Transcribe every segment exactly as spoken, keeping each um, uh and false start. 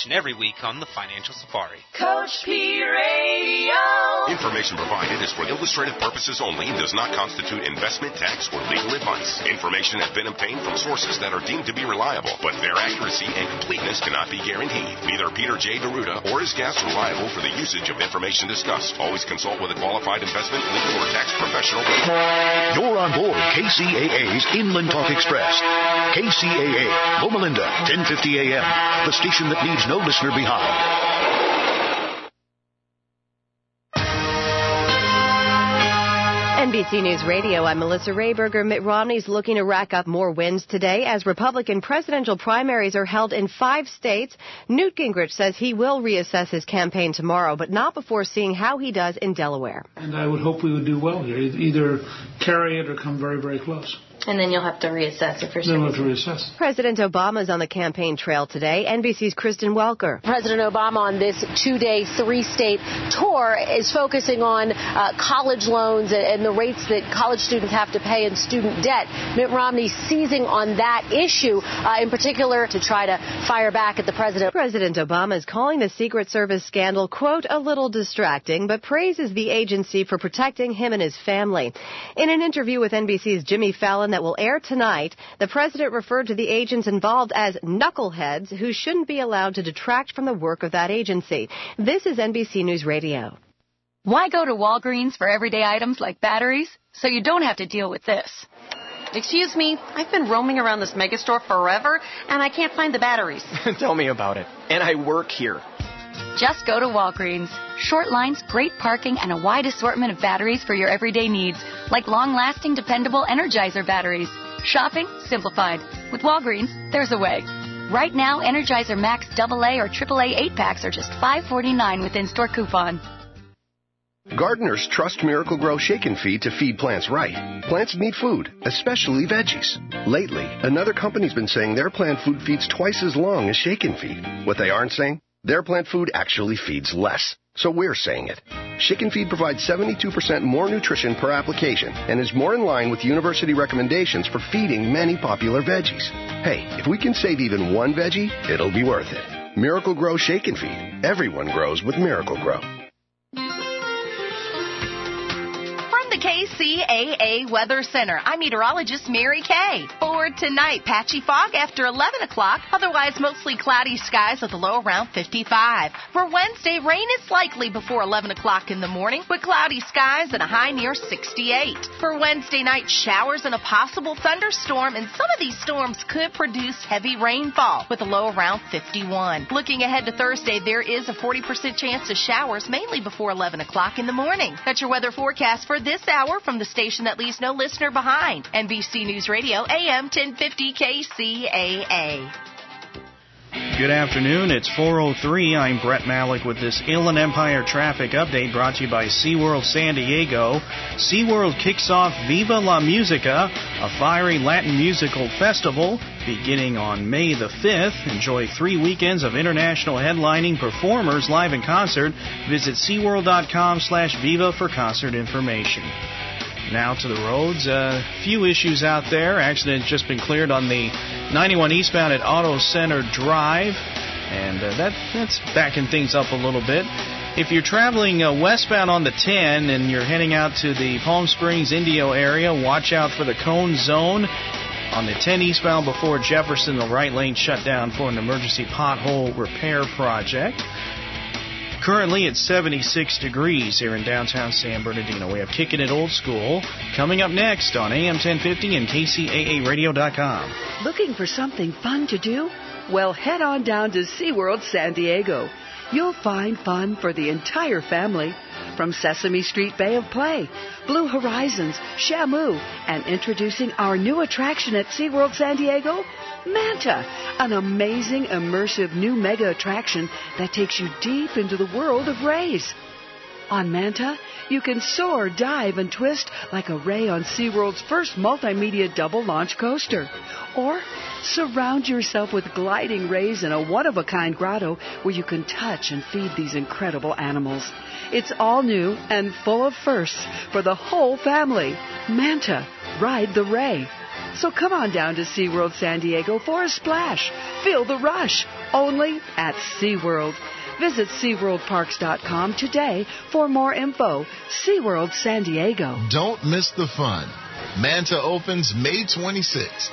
each and every week on the Financial Safari. Coach P Radio. Information provided is for illustrative purposes only and does not constitute investment, tax, or legal advice. Information has been obtained from sources that are deemed to be reliable, but their accuracy and completeness cannot be guaranteed. Neither Peter J. Deruta or his guests are liable for the usage of information discussed. Always consult with a qualified investment, legal, or tax professional. You're on board K C A A's Inland Talk Express. K C A A, Loma Linda, ten fifty a.m., the station that leaves no listener behind. N B C News Radio, I'm Melissa Rayberger. Mitt Romney's looking to rack up more wins today as Republican presidential primaries are held in five states. Newt Gingrich says he will reassess his campaign tomorrow, but not before seeing how he does in Delaware. And I would hope we would do well here, either carry it or come very, very close. And then you'll have to reassess it for sure. Then we'll have to reassess. President Obama's on the campaign trail today. N B C's Kristen Welker. President Obama on this two-day, three-state tour is focusing on uh, college loans and the rates that college students have to pay in student debt. Mitt Romney seizing on that issue, uh, in particular, to try to fire back at the president. President Obama is calling the Secret Service scandal, quote, a little distracting, but praises the agency for protecting him and his family. In an interview with N B C's Jimmy Fallon that will air tonight, the president referred to the agents involved as knuckleheads who shouldn't be allowed to detract from the work of that agency. This is N B C News Radio. Why go to Walgreens for everyday items like batteries so you don't have to deal with this? Excuse me, I've been roaming around this megastore forever, and I can't find the batteries. Tell me about it. And I work here. Just go to Walgreens. Short lines, great parking, and a wide assortment of batteries for your everyday needs, like long-lasting, dependable Energizer batteries. Shopping simplified. With Walgreens, there's a way. Right now, Energizer Max double A or triple A eight-packs are just five forty-nine with in-store coupon. Gardeners trust Miracle-Gro Shake and Feed to feed plants right. Plants need food, especially veggies. Lately, another company's been saying their plant food feeds twice as long as Shake and Feed. What they aren't saying? Their plant food actually feeds less. So we're saying it. Shake and Feed provides seventy-two percent more nutrition per application and is more in line with university recommendations for feeding many popular veggies. Hey, if we can save even one veggie, it'll be worth it. Miracle-Gro Shake and Feed. Everyone grows with Miracle-Gro. The K C A A Weather Center. I'm meteorologist Mary Kay. For tonight, patchy fog after eleven o'clock. Otherwise, mostly cloudy skies with a low around fifty-five. For Wednesday, rain is likely before eleven o'clock in the morning with cloudy skies and a high near sixty-eight. For Wednesday night, showers and a possible thunderstorm, and some of these storms could produce heavy rainfall with a low around fifty-one. Looking ahead to Thursday, there is a forty percent chance of showers, mainly before eleven o'clock in the morning. That's your weather forecast for this hour from the station that leaves no listener behind. N B C News Radio, A M ten fifty K C A A. Good afternoon. It's four oh three. I'm Brett Malik with this Inland Empire traffic update brought to you by SeaWorld San Diego. SeaWorld kicks off Viva La Musica, a fiery Latin musical festival beginning on May the fifth. Enjoy three weekends of international headlining performers live in concert. Visit SeaWorld.com slash Viva for concert information. Now to the roads. A uh, few issues out there. Accident just been cleared on the ninety-one eastbound at Auto Center Drive, and uh, that that's backing things up a little bit. If you're traveling uh, westbound on the ten and you're heading out to the Palm Springs, Indio area, watch out for the cone zone. On the ten eastbound before Jefferson, the right lane shut down for an emergency pothole repair project. Currently, it's seventy-six degrees here in downtown San Bernardino. We have Kickin' It Old School coming up next on A M ten fifty and K C A A radio dot com. Looking for something fun to do? Well, head on down to SeaWorld San Diego. You'll find fun for the entire family. From Sesame Street Bay of Play, Blue Horizons, Shamu, and introducing our new attraction at SeaWorld San Diego, Manta, an amazing, immersive new mega attraction that takes you deep into the world of rays. On Manta, you can soar, dive, and twist like a ray on SeaWorld's first multimedia double launch coaster. Or surround yourself with gliding rays in a one-of-a-kind grotto where you can touch and feed these incredible animals. It's all new and full of firsts for the whole family. Manta, ride the ray. So come on down to SeaWorld San Diego for a splash. Feel the rush. Only at SeaWorld. Visit SeaWorld Parks dot com today for more info. SeaWorld San Diego. Don't miss the fun. Manta opens May twenty-sixth.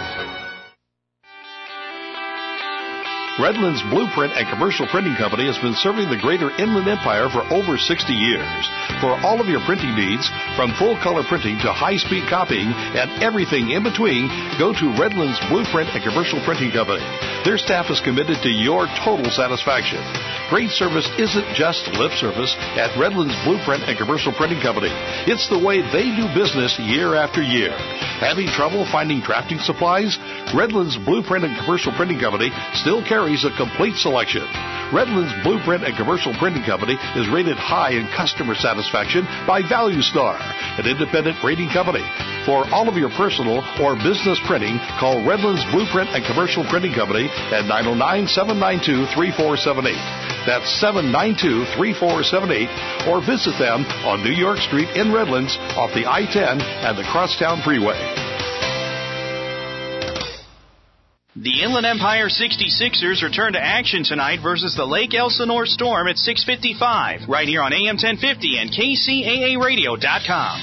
Redlands Blueprint and Commercial Printing Company has been serving the greater Inland Empire for over sixty years. For all of your printing needs, from full-color printing to high-speed copying and everything in between, go to Redlands Blueprint and Commercial Printing Company. Their staff is committed to your total satisfaction. Great service isn't just lip service at Redlands Blueprint and Commercial Printing Company. It's the way they do business year after year. Having trouble finding drafting supplies? Redlands Blueprint and Commercial Printing Company still carries a complete selection. Redlands Blueprint and Commercial Printing Company is rated high in customer satisfaction by Value Star, an independent rating company. For all of your personal or business printing, call Redlands Blueprint and Commercial Printing Company at nine oh nine, seven nine two, three four seven eight. That's seven nine two, three four seven eight, or visit them on New York Street in Redlands off the I ten and the Crosstown Freeway. The Inland Empire sixty-sixers return to action tonight versus the Lake Elsinore Storm at six fifty-five, right here on A M ten fifty and K C A A radio dot com.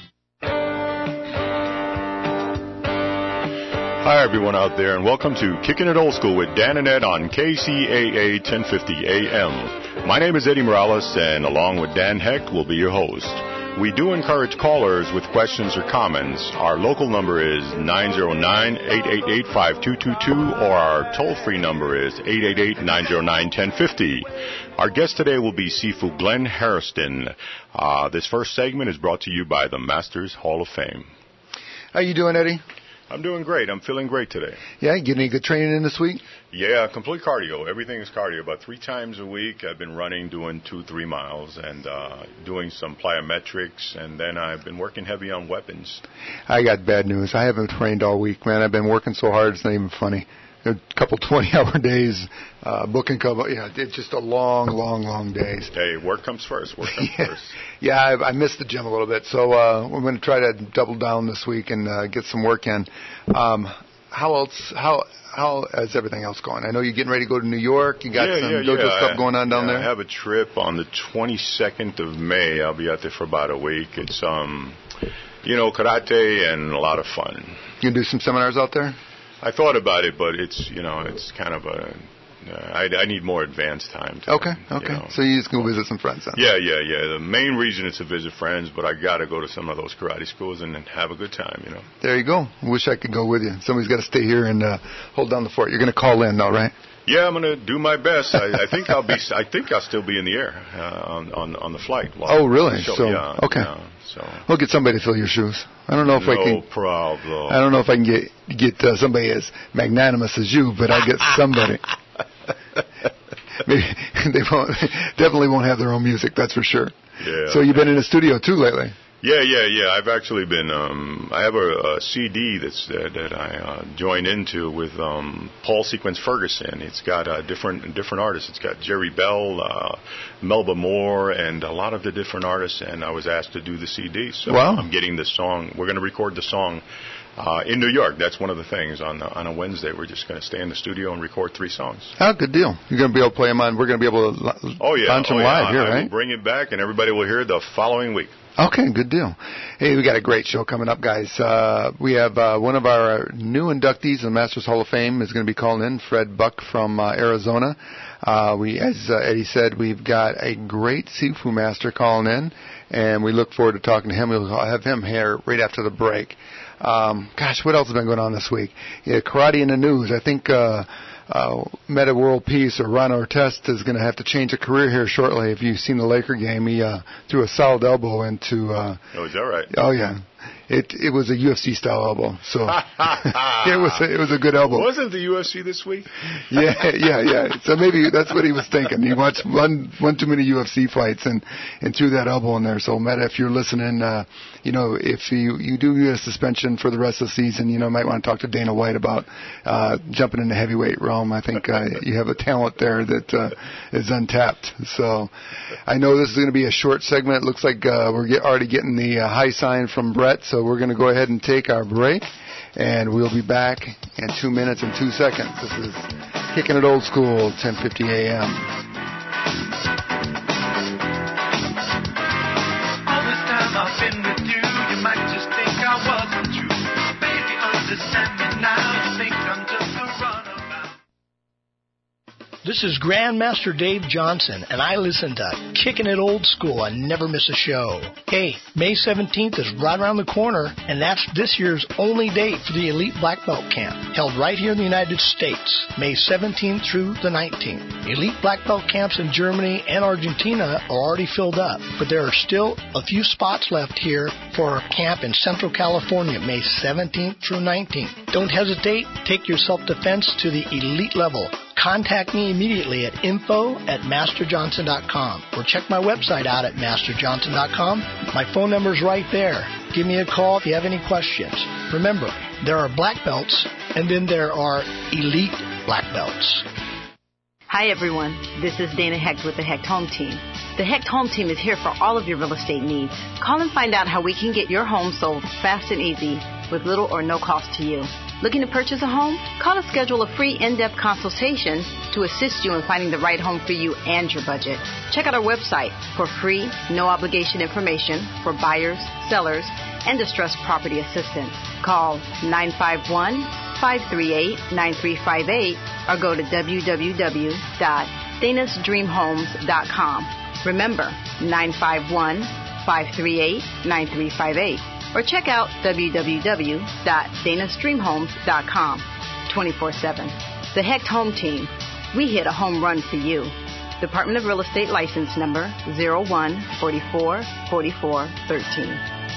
Hi, everyone out there, and welcome to Kicking It Old School with Dan and Ed on K C A A ten fifty A M. My name is Eddie Morales, and along with Dan Heck, we'll be your host. We do encourage callers with questions or comments. Our local number is nine oh nine, eight eight eight, five two two two, or our toll-free number is eight eight eight, nine oh nine, one oh five oh. Our guest today will be Sifu Glenn Hairston. Uh, this first segment is brought to you by the Masters Hall of Fame. How you doing, Eddie? I'm doing great. I'm feeling great today. Yeah, you getting any good training in this week? Yeah, complete cardio. Everything is cardio. About three times a week, I've been running, doing two, three miles, and uh, doing some plyometrics, and then I've been working heavy on weapons. I got bad news. I haven't trained all week, man. I've been working so hard, it's not even funny. A couple twenty-hour days, uh, booking cover. Yeah, it's just a long, long, long days. Hey, work comes first. Work comes yeah. first. Yeah, I, I missed the gym a little bit, so uh, we're going to try to double down this week and uh, get some work in. Um, how else? How how is everything else going? I know you're getting ready to go to New York. You got yeah, some yeah, dojo yeah. stuff going on down yeah, there. I have a trip on the twenty-second of May. I'll be out there for about a week. It's um, you know, karate and a lot of fun. You gonna do some seminars out there? I thought about it, but it's, you know, it's kind of a, uh, I, I need more advanced time. To, okay, okay. You know. So you just go visit some friends then? Yeah, yeah, yeah. The main reason is to visit friends, but I got to go to some of those karate schools and have a good time, you know. There you go. Wish I could go with you. Somebody's got to stay here and uh, hold down the fort. You're going to call in, though, right? Yeah, I'm going to do my best. I, I think I'll be. I think I'll still be in the air uh, on, on on the flight. Oh, really? So, so yeah, okay. Yeah, so we'll get somebody to fill your shoes. I don't know if no I can. No problem. I don't know if I can get get uh, somebody as magnanimous as you, but I get somebody. Maybe they won't. Definitely won't have their own music. That's for sure. Yeah. So you've been in the studio too lately. Yeah, yeah, yeah. I've actually been. Um, I have a, a C D that's uh, that I uh, joined into with um, Paul Sequence Ferguson. It's got uh, different different artists. It's got Jerry Bell, uh, Melba Moore, and a lot of the different artists. And I was asked to do the C D, so wow. I'm getting the song. We're going to record the song uh, in New York. That's one of the things. On the, on a Wednesday, we're just going to stay in the studio and record three songs. Oh, good deal. You're going to be able to play them on. We're going to be able to oh yeah, launch them oh, live yeah. here, I right? will bring it back, and everybody will hear it the following week. Okay, good deal. Hey, we got a great show coming up, guys. Uh, we have uh, one of our new inductees in the Masters Hall of Fame is going to be calling in, Fred Buck from uh, Arizona. Uh, we, as uh, Eddie said, we've got a great Sifu master calling in, and we look forward to talking to him. We'll have him here right after the break. Um, gosh, what else has been going on this week? Yeah, karate in the news. I think uh, uh, Meta World Peace or Ron Artest is going to have to change a career here shortly. If you've seen the Laker game, he uh, threw a solid elbow into. Uh, oh, is that right? Oh yeah. It it was a U F C style elbow, so it was a, it was a good elbow. Wasn't the U F C this week? Yeah, yeah, yeah. So maybe that's what he was thinking. He watched one one too many U F C fights and and threw that elbow in there. So Meta, if you're listening, uh, you know if you you do get a suspension for the rest of the season, you know might want to talk to Dana White about uh, jumping in the heavyweight realm. I think uh, you have a talent there that uh, is untapped. So I know this is going to be a short segment. It looks like uh, we're get, already getting the uh, high sign from Brett. Brett, so we're going to go ahead and take our break, and we'll be back in two minutes and two seconds. This is Kicking It Old School, ten fifty a.m. All this time I've been with you, you might just think I wasn't true. Baby, understand me now, you think I'm just a runabout. This is Grandmaster Dave Johnson, and I listen to Kicking It Old School. I never miss a show. Hey, May seventeenth is right around the corner, and that's this year's only date for the Elite Black Belt Camp, held right here in the United States, May seventeenth through the nineteenth. Elite Black Belt camps in Germany and Argentina are already filled up, but there are still a few spots left here for a camp in Central California, May seventeenth through nineteenth. Don't hesitate. Take your self-defense to the elite level. Contact me immediately at info at master johnson dot com or check my website out at master johnson dot com. My phone number's right there. Give me a call if you have any questions. Remember, there are black belts and then there are elite black belts. Hi everyone, this is Dana Hecht with the Hecht Home Team. The Hecht Home Team is here for all of your real estate needs. Call and find out how we can get your home sold fast and easy with little or no cost to you. Looking to purchase a home? Call to schedule a free in-depth consultation to assist you in finding the right home for you and your budget. Check out our website for free, no-obligation information for buyers, sellers, and distressed property assistance. Call nine five one, five three eight, nine three five eight or go to w w w dot danas dream homes dot com. Remember, nine five one, five three eight, nine three five eight. Or check out w w w dot danas dream homes dot com twenty-four seven. The Hecht Home Team. We hit a home run for you. Department of Real Estate License Number zero one four four four four one three.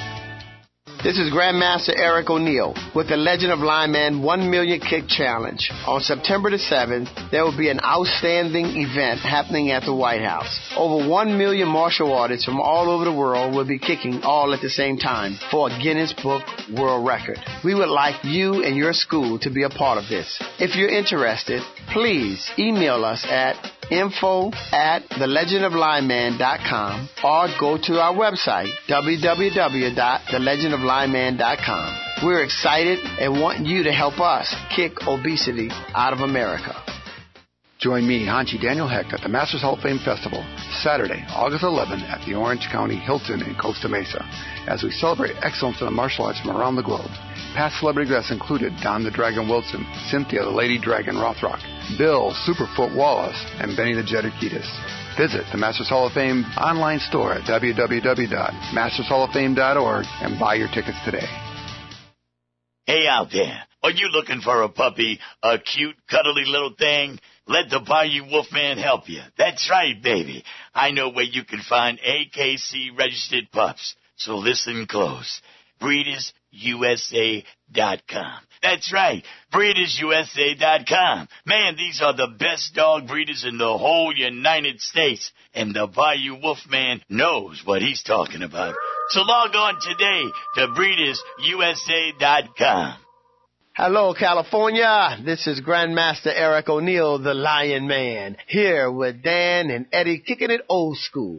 This is Grandmaster Eric O'Neill with the Legend of Lineman one million Kick Challenge. On September the seventh, there will be an outstanding event happening at the White House. Over one million martial artists from all over the world will be kicking all at the same time for a Guinness Book World Record. We would like you and your school to be a part of this. If you're interested, please email us at info at the legend of lineman dot com or go to our website, w w w dot the legend of lineman dot com. We're excited and want you to help us kick obesity out of America. Join me, Hanchi Daniel Hecht, at the Masters Hall of Fame Festival, Saturday, August eleventh at the Orange County Hilton in Costa Mesa, as we celebrate excellence in the martial arts from around the globe. Past celebrity guests included Don the Dragon Wilson, Cynthia the Lady Dragon Rothrock, Bill Superfoot Wallace, and Benny the Jet Urquidez. Visit the Masters Hall of Fame online store at w w w dot masters hall of fame dot org and buy your tickets today. Hey out there, are you looking for a puppy, a cute, cuddly little thing? Let the Bayou Wolfman help you. That's right, baby. I know where you can find A K C-registered pups, so listen close. breeders u s a dot com. That's right, breeders u s a dot com. Man, these are the best dog breeders in the whole United States, and the Bayou Wolfman knows what he's talking about. So log on today to breeders u s a dot com. Hello, California. This is Grandmaster Eric O'Neill, the Lion Man, here with Dan and Eddie kicking it old school.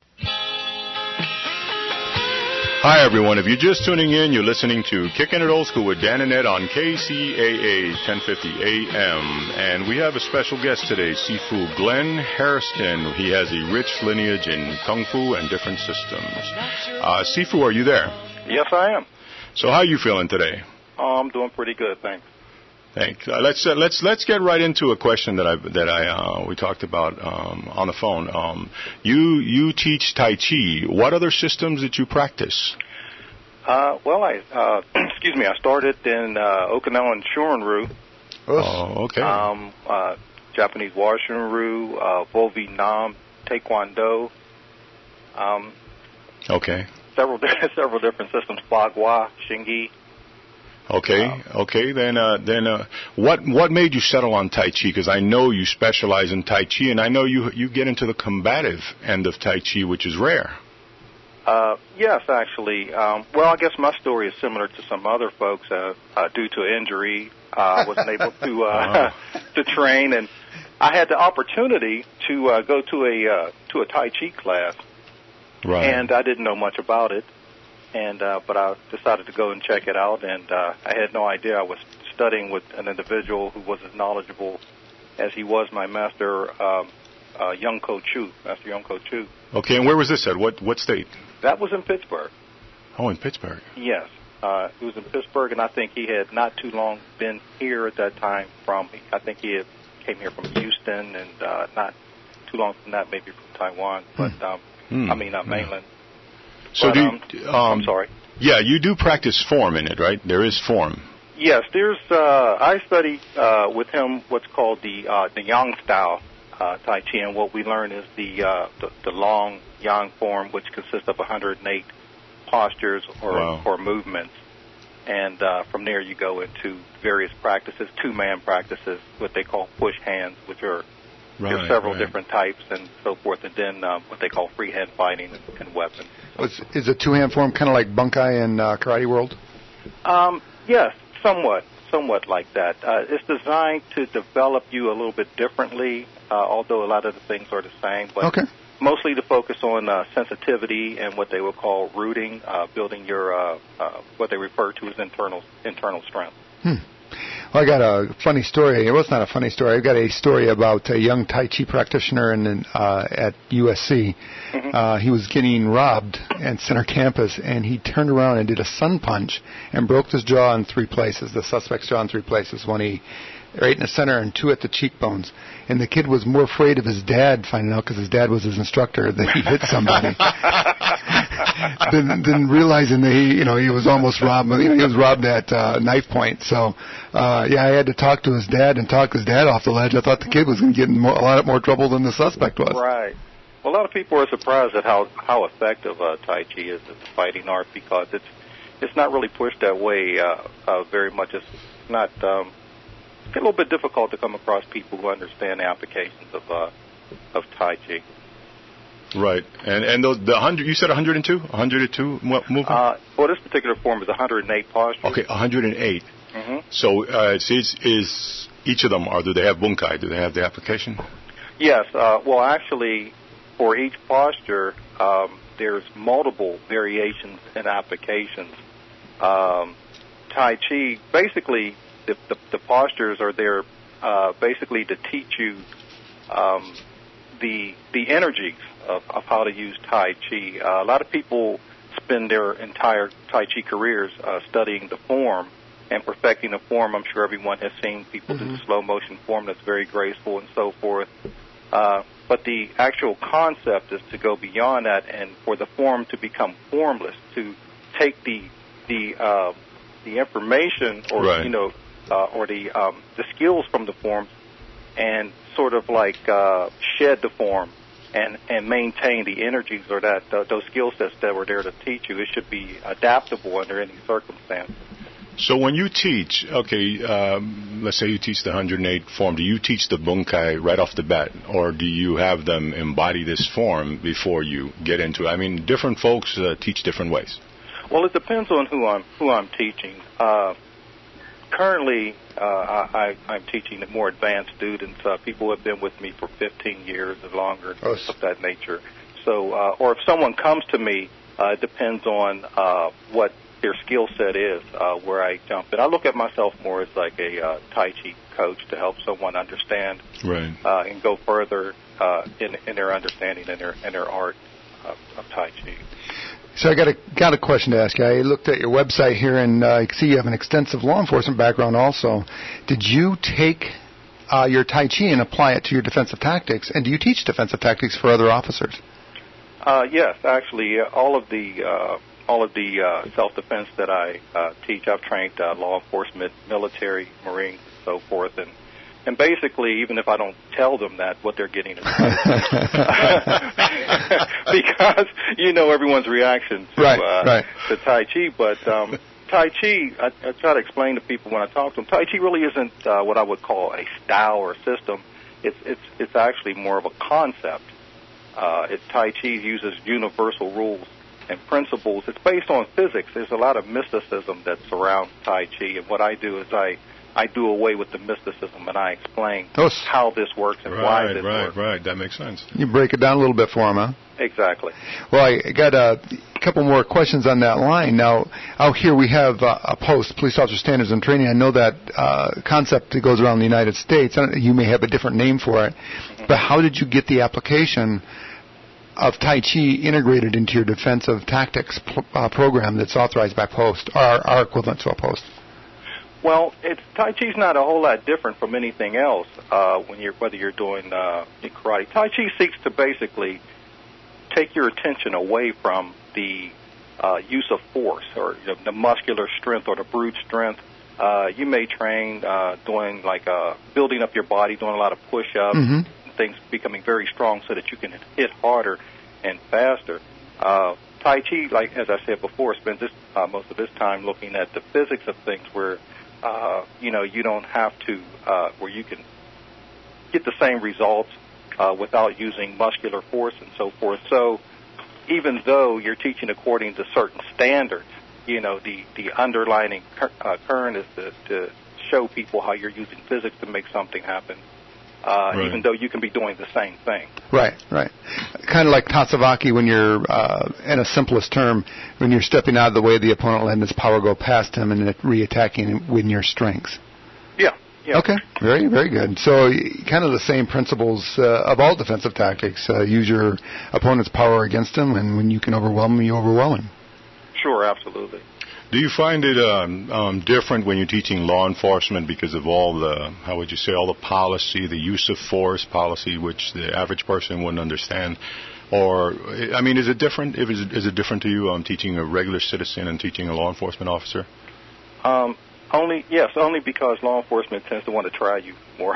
Hi, everyone. If you're just tuning in, you're listening to Kicking It Old School with Dan and Ed on K C A A ten fifty A M. And we have a special guest today, Sifu Glenn Hairston. He has a rich lineage in Kung Fu and different systems. Uh, Sifu, are you there? Yes, I am. So how are you feeling today? Oh, I'm doing pretty good, thanks. Thanks. Uh, let's uh, let's let's get right into a question that I that I uh, we talked about um, on the phone. Um, you you teach Tai Chi. What other systems did you practice? Uh, well, I uh, excuse me. I started in uh, Okinawan Shorin-ryu. Oh, okay. Um, uh, Japanese Washin-ryu, uh, Vo Vietnam, Taekwondo. Um, okay. Several several different systems. Bagua, Shingi. Okay, okay. Then, uh, then, uh, what what made you settle on Tai Chi? Because I know you specialize in Tai Chi, and I know you you get into the combative end of Tai Chi, which is rare. Uh, yes, actually. Um, well, I guess my story is similar to some other folks. Uh, uh, due to injury, uh, I wasn't able to uh, uh-huh. to train, and I had the opportunity to uh, go to a uh, to a Tai Chi class, right. and I didn't know much about it. and uh, but I decided to go and check it out, and uh, I had no idea I was studying with an individual who was as knowledgeable as he was my master, um, uh, Young-Ko Chu, Master Young-Ko Chu. Okay, and where was this at? What what state? That was in Pittsburgh. Oh, in Pittsburgh. Yes. Uh, it was in Pittsburgh, and I think he had not too long been here at that time from, I think he had came here from Houston, and uh, not too long from that, maybe from Taiwan, but, um, Hmm. I mean, uh, mainland. So but, do um, you, um, I'm sorry. Yeah, you do practice form in it, right? There is form. Yes, there's, uh, I study uh, with him what's called the uh, the Yang style uh, Tai Chi, and what we learn is the, uh, the, the long Yang form, which consists of one hundred eight postures or, Wow. or movements. And uh, from there you go into various practices, two-man practices, what they call push hands, which are Right, there's several right. different types and so forth, and then uh, what they call freehand fighting and, and weapons. Was, is a two-hand form kind of like bunkai in uh, Karate World? Um, yes, somewhat, somewhat like that. Uh, it's designed to develop you a little bit differently, uh, although a lot of the things are the same. But Okay. mostly to focus on uh, sensitivity and what they will call rooting, uh, building your uh, uh, what they refer to as internal internal strength. Hmm. Well, I got a funny story. Well, it's not a funny story. I've got a story about a young Tai Chi practitioner in, uh, at U S C. Mm-hmm. Uh, he was getting robbed at center campus, and he turned around and did a sun punch and broke his jaw in three places, the suspect's jaw in three places, one he, right in the center and two at the cheekbones. And the kid was more afraid of his dad finding out, because his dad was his instructor, that he hit somebody. than, than realizing that he, you know, he was almost robbed. You know, he was robbed at uh, knife point. So, uh, yeah, I had to talk to his dad and talk his dad off the ledge. I thought the kid was going to get in more, a lot more trouble than the suspect was. Right. Well, a lot of people are surprised at how how effective uh, Tai Chi is as a fighting art, because it's it's not really pushed that way uh, uh, very much. It's not. Um, it's a little bit difficult to come across people who understand the applications of uh, of Tai Chi. Right. And and the, the hundred, you said one hundred two? one hundred two movement? Uh, well, this particular form is one hundred eight postures. Okay, one hundred eight. Mm-hmm. So uh, is, is each of them, or do they have bunkai? Do they have the application? Yes. Uh, well, actually, for each posture, um, there's multiple variations and applications. Um, Tai Chi, basically, the, the, the postures are there uh, basically to teach you um, the the energies of, of how to use Tai Chi. Uh, a lot of people spend their entire Tai Chi careers uh, studying the form and perfecting the form. I'm sure everyone has seen people Mm-hmm. do slow motion form that's very graceful and so forth. Uh, but the actual concept is to go beyond that and for the form to become formless, to take the the uh, the information or Right. you know uh, or the um, the skills from the form and sort of like uh, shed the form and and maintain the energies or that uh, those skill sets that were there to teach you. It should be adaptable under any circumstance. So when you teach, okay, um, let's say you teach the one hundred eight form, do you teach the bunkai right off the bat, or do you have them embody this form before you get into it? I mean, different folks uh, teach different ways. Well, it depends on who I'm who I'm teaching. Uh, currently, uh, I, I'm teaching the more advanced students, uh, people who have been with me for fifteen years or longer, Oh, of that nature. So, uh, or if someone comes to me, uh, it depends on uh, what their skill set is, uh, where I jump in. I look at myself more as like a uh, Tai Chi coach to help someone understand Right. uh, and go further uh, in, in their understanding and their and their art of, of Tai Chi. So I got a got a question to ask you. I looked at your website here, and uh, I see you have an extensive law enforcement background also. Did you take uh, your Tai Chi and apply it to your defensive tactics, and do you teach defensive tactics for other officers? Uh, yes, actually, uh, all of the uh, all of the uh, self-defense that I uh, teach, I've trained uh, law enforcement, military, Marines, and so forth, and and basically, even if I don't tell them that, what they're getting is because you know everyone's reaction to Right, uh, right. to Tai Chi, but um, Tai Chi, I, I try to explain to people when I talk to them, Tai Chi really isn't uh, what I would call a style or system. It's it's it's actually more of a concept. Uh, it, Tai Chi uses universal rules and principles. It's based on physics. There's a lot of mysticism that surrounds Tai Chi, and what I do is I, I do away with the mysticism, and I explain Those- how this works and why Right, this right, works. right. That makes sense. You break it down a little bit for them, huh? Exactly. Well, I got uh, couple more questions on that line. Now, out here we have uh, a post, Police Officer Standards and Training. I know that uh, concept that goes around the United States. I don't, you may have a different name for it, but how did you get the application of Tai Chi integrated into your defensive tactics pl- uh, program that's authorized by Post, or our equivalent to a Post? Well, it's, Tai Chi's not a whole lot different from anything else. Uh, when you're whether you're doing uh, karate, Tai Chi seeks to basically take your attention away from the uh, use of force or you know, the muscular strength or the brute strength. Uh, you may train uh, doing like uh, building up your body, doing a lot of push-ups. Mm-hmm. Things becoming very strong so that you can hit harder and faster. Uh, Tai Chi, like as I said before, spends this, uh, most of its time looking at the physics of things where, uh, you know, you don't have to, uh, where you can get the same results uh, without using muscular force and so forth. So even though you're teaching according to certain standards, you know, the, the underlying cur- uh, current is to, to show people how you're using physics to make something happen. Uh, right. Even though you can be doing the same thing. Right, right. Kind of like Tatsuvaki when you're, uh, in a simplest term, when you're stepping out of the way of the opponent, letting his power go past him and re-attacking with your strengths. Yeah, yeah. Okay, very, very good. So kind of the same principles uh, of all defensive tactics. Uh, use your opponent's power against him, and when you can overwhelm him, you overwhelm him. Sure, absolutely. Do you find it um, um, different when you're teaching law enforcement because of all the, how would you say, all the policy, the use of force policy, which the average person wouldn't understand? Or, I mean, is it different? If is it, is it different to you um, teaching a regular citizen and teaching a law enforcement officer? Um, only, yes, only because law enforcement tends to want to try you more.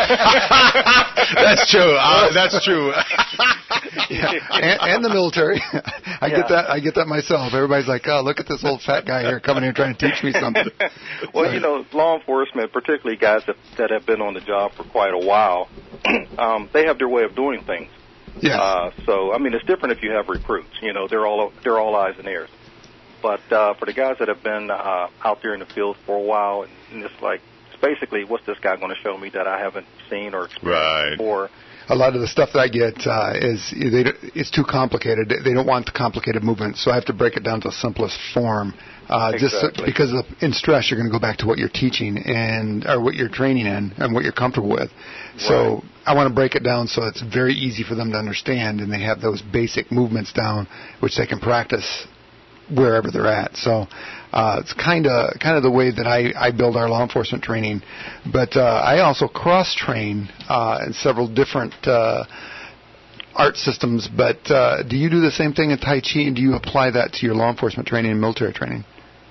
That's true. Uh, that's true. Yeah. and, and the military. I yeah. get that. I get that myself. Everybody's like, "Oh, look at this old fat guy here coming here trying to teach me something." Well, so, you know, law enforcement, particularly guys that, that have been on the job for quite a while, um, they have their way of doing things. Yeah. Uh, so, I mean, it's different if you have recruits. You know, they're all they're all eyes and ears. But uh, for the guys that have been uh, out there in the field for a while, and, and it's like, it's basically, what's this guy going to show me that I haven't seen or experienced right. before? A lot of the stuff that I get uh, is they, it's too complicated. They don't want the complicated movement, so I have to break it down to the simplest form. Uh, exactly. Just because of, in stress, you're going to go back to what you're teaching and or what you're training in and what you're comfortable with. So right. I want to break it down so it's very easy for them to understand, and they have those basic movements down, which they can practice wherever they're at. So uh, it's kind of kind of the way that I, I build our law enforcement training. But uh, I also cross-train uh, in several different uh, art systems. But uh, do you do the same thing in Tai Chi, and do you apply that to your law enforcement training and military training?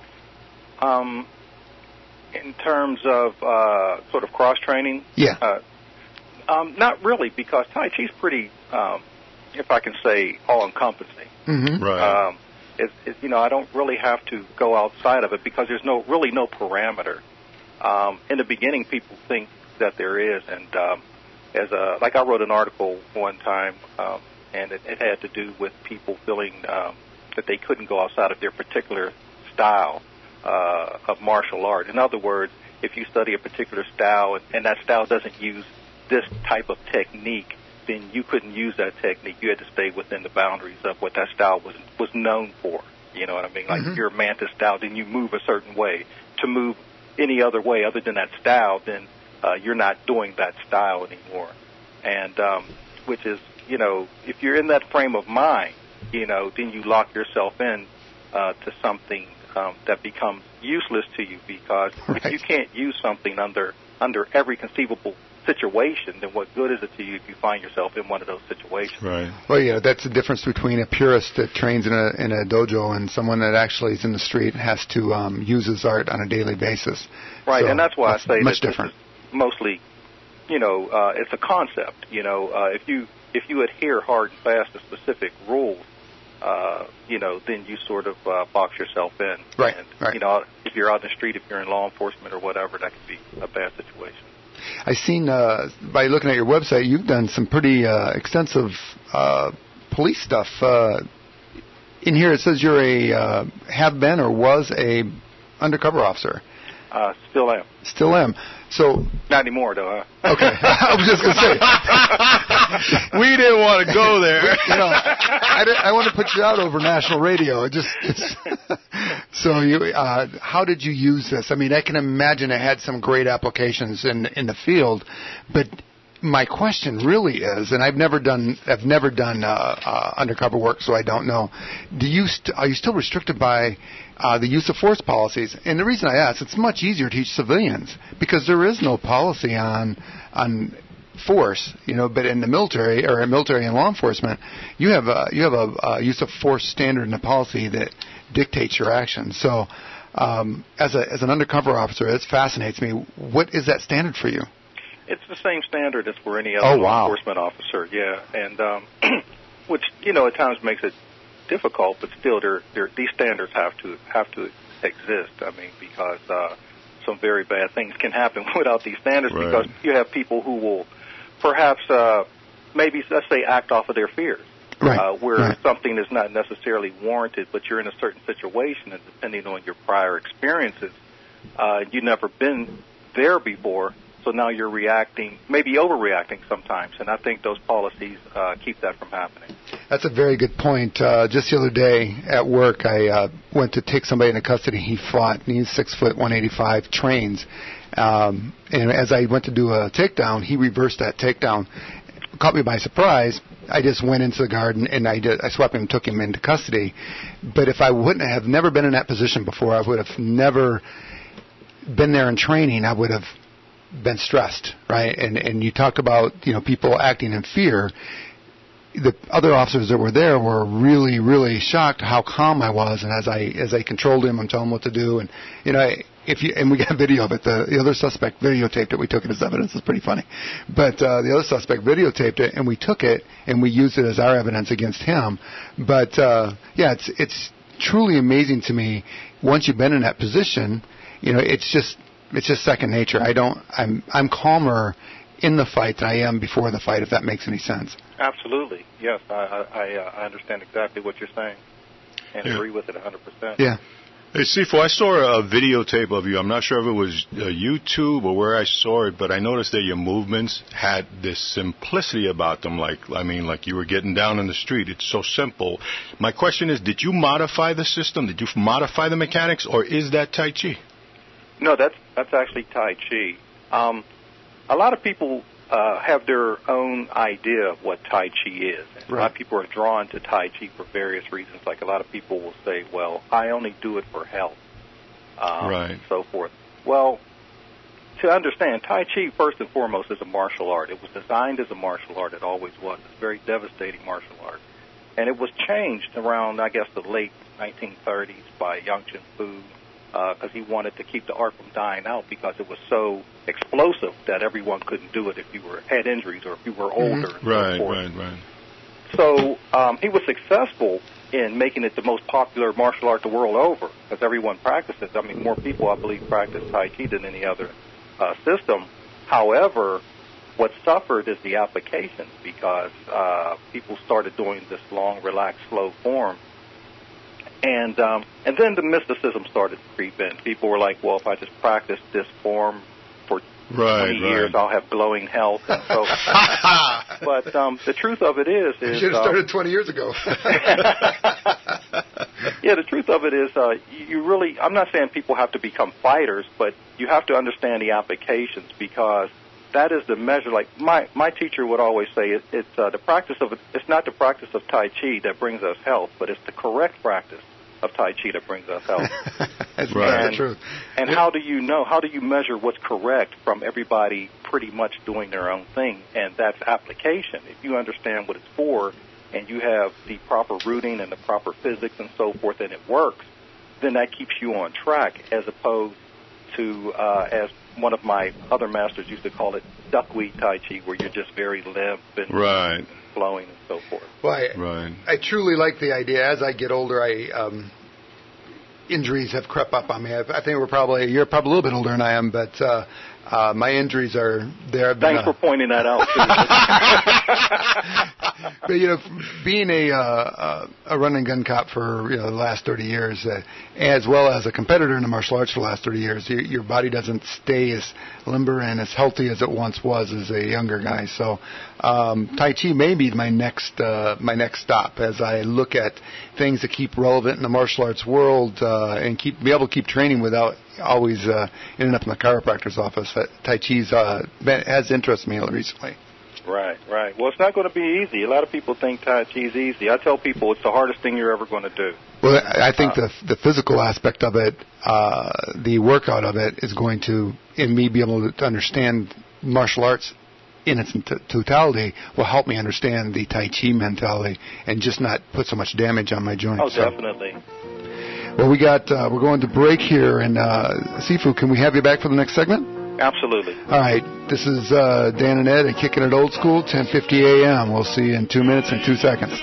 Um, in terms of uh, sort of cross-training? Yeah. Uh, um, not really, because Tai Chi's pretty, um, if I can say, all-encompassing. Mm-hmm. Right. Um, It's, it's, you know, I don't really have to go outside of it because there's no really no parameter. Um, in the beginning, people think that there is, and um, as a like I wrote an article one time, um, and it, it had to do with people feeling um, that they couldn't go outside of their particular style uh, of martial art. In other words, if you study a particular style and, and that style doesn't use this type of technique, then you couldn't use that technique. You had to stay within the boundaries of what that style was was known for. You know what I mean? Like mm-hmm. if you're a mantis style, then you move a certain way. To move any other way other than that style, then uh, you're not doing that style anymore. And um, which is, you know, if you're in that frame of mind, you know, then you lock yourself in uh, to something um, that becomes useless to you because right. if you can't use something under under every conceivable situation, then what good is it to you if you find yourself in one of those situations? Right. Well, yeah, that's the difference between a purist that trains in a in a dojo and someone that actually is in the street and has to um, use his art on a daily basis. Right, so and that's why that's I say much that different. This is mostly, you know, uh, it's a concept. You know, uh, if you if you adhere hard and fast to specific rules, uh, you know, then you sort of uh, box yourself in. Right. And, right. You know, if you're out in the street, if you're in law enforcement or whatever, that could be a bad situation. I've seen, uh, by looking at your website, you've done some pretty uh, extensive uh, police stuff. Uh, in here it says you're a, uh, have been or was a undercover officer. Uh, still am. Still am. So not anymore, though. Huh? Okay. I was just going to say. We didn't don't want to go there. You know, I, I want to put you out over national radio. It just it's so you. Uh, how did you use this? I mean, I can imagine it had some great applications in in the field, but my question really is, and I've never done I've never done uh, uh, undercover work, so I don't know. Do you st- are you still restricted by uh, the use of force policies? And the reason I ask, it's much easier to teach civilians because there is no policy on on force, you know. But in the military or in military and law enforcement, you have a you have a, a use of force standard and a policy that dictates your actions. So, um, as a as an undercover officer, it fascinates me. What is that standard for you? It's the same standard as for any other oh, law wow. enforcement officer, yeah, and um, which you know at times makes it difficult, but still, they're, they're, these standards have to have to exist. I mean, because uh, some very bad things can happen without these standards, right. because you have people who will perhaps uh, maybe let's say act off of their fears, right. uh, where right. something is not necessarily warranted, but you're in a certain situation, and depending on your prior experiences, uh, you've never been there before. So now you're reacting, maybe overreacting sometimes, and I think those policies uh, keep that from happening. That's a very good point. Uh, just the other day at work, I uh, went to take somebody into custody. He fought, and he's six foot, one eighty-five, trains. Um, and as I went to do a takedown, he reversed that takedown. Caught me by surprise. I just went into the garden and I did, I swept him and took him into custody. But if I wouldn't have never been in that position before, I would have never been there in training. I would have been stressed, right? And and you talk about, you know, people acting in fear. The other officers that were there were really, really shocked how calm I was, and as I as I controlled him and told him what to do, and you know, if you and we got video of it. The, the other suspect videotaped it. We took it as evidence. It's pretty funny, but uh, the other suspect videotaped it, and we took it and we used it as our evidence against him. But uh, yeah, it's it's truly amazing to me. Once you've been in that position, you know, it's just. It's just second nature. I don't. I'm. I'm calmer in the fight than I am before the fight. If that makes any sense. Absolutely. Yes, I. I, uh, I understand exactly what you're saying, and yeah. agree with it one hundred percent. Yeah. Hey, Sifo, I saw a videotape of you. I'm not sure if it was uh, YouTube or where I saw it, but I noticed that your movements had this simplicity about them. Like, I mean, like you were getting down in the street. It's so simple. My question is, did you modify the system? Did you modify the mechanics, or is that Tai Chi? No, that's that's actually Tai Chi. Um, a lot of people uh, have their own idea of what Tai Chi is. And right. A lot of people are drawn to Tai Chi for various reasons. Like a lot of people will say, well, I only do it for health, um, right. and so forth. Well, to understand, Tai Chi, first and foremost, is a martial art. It was designed as a martial art. It always was. It's a very devastating martial art. And it was changed around, I guess, the late nineteen thirties by Yang Chen Fu, because uh, he wanted to keep the art from dying out because it was so explosive that everyone couldn't do it if you were had injuries or if you were older. Mm-hmm. And right, so forth. right, right. So um, he was successful in making it the most popular martial art the world over because everyone practices. I mean, more people, I believe, practice Tai Chi than any other uh, system. However, what suffered is the applications because uh, people started doing this long, relaxed, slow form. And um, and then the mysticism started to creep in. People were like, well, if I just practice this form for right, twenty right. years, I'll have glowing health. And so, but um, the truth of it is, is you should have uh, started twenty years ago. Yeah, the truth of it is, uh, you really. I'm not saying people have to become fighters, but you have to understand the applications because that is the measure. Like my my teacher would always say, it, it's uh, the practice of it's not the practice of Tai Chi that brings us health, but it's the correct practice of Tai Chi that brings us health. That's right. And, true. And yeah. how do you know? How do you measure what's correct from everybody pretty much doing their own thing? And that's application. If you understand what it's for, and you have the proper rooting and the proper physics and so forth, and it works, then that keeps you on track, as opposed to, uh, as one of my other masters used to call it, duckweed Tai Chi, where you're just very limp and right. flowing and so forth. Well, I, right. I truly like the idea. As I get older, I um, injuries have crept up on me. I, I think we're probably you're probably a little bit older than I am, but uh, uh, my injuries are there. Thanks uh, for pointing that out. but you know, being a uh, a run and gun cop for you know the last thirty years, uh, as well as a competitor in the martial arts for the last thirty years, your, your body doesn't stay as limber and as healthy as it once was as a younger guy. So, um, Tai Chi may be my next uh, my next stop as I look at things that keep relevant in the martial arts world uh, and keep be able to keep training without always uh, ending up in the chiropractor's office. That Tai Chi's uh, been, has interested me recently. Right, right. Well, it's not going to be easy. A lot of people think Tai Chi is easy. I tell people it's the hardest thing you're ever going to do. Well, I think uh, the the physical aspect of it, uh, the workout of it, is going to, in me being able to understand martial arts in its t- totality, will help me understand the Tai Chi mentality and just not put so much damage on my joints. Oh, definitely. So, well, we got uh, we're going to break here, and uh, Sifu, can we have you back for the next segment? Absolutely. All right, this is uh, Dan and Ed and Kicking It Old School, ten fifty a.m. We'll see you in two minutes and two seconds.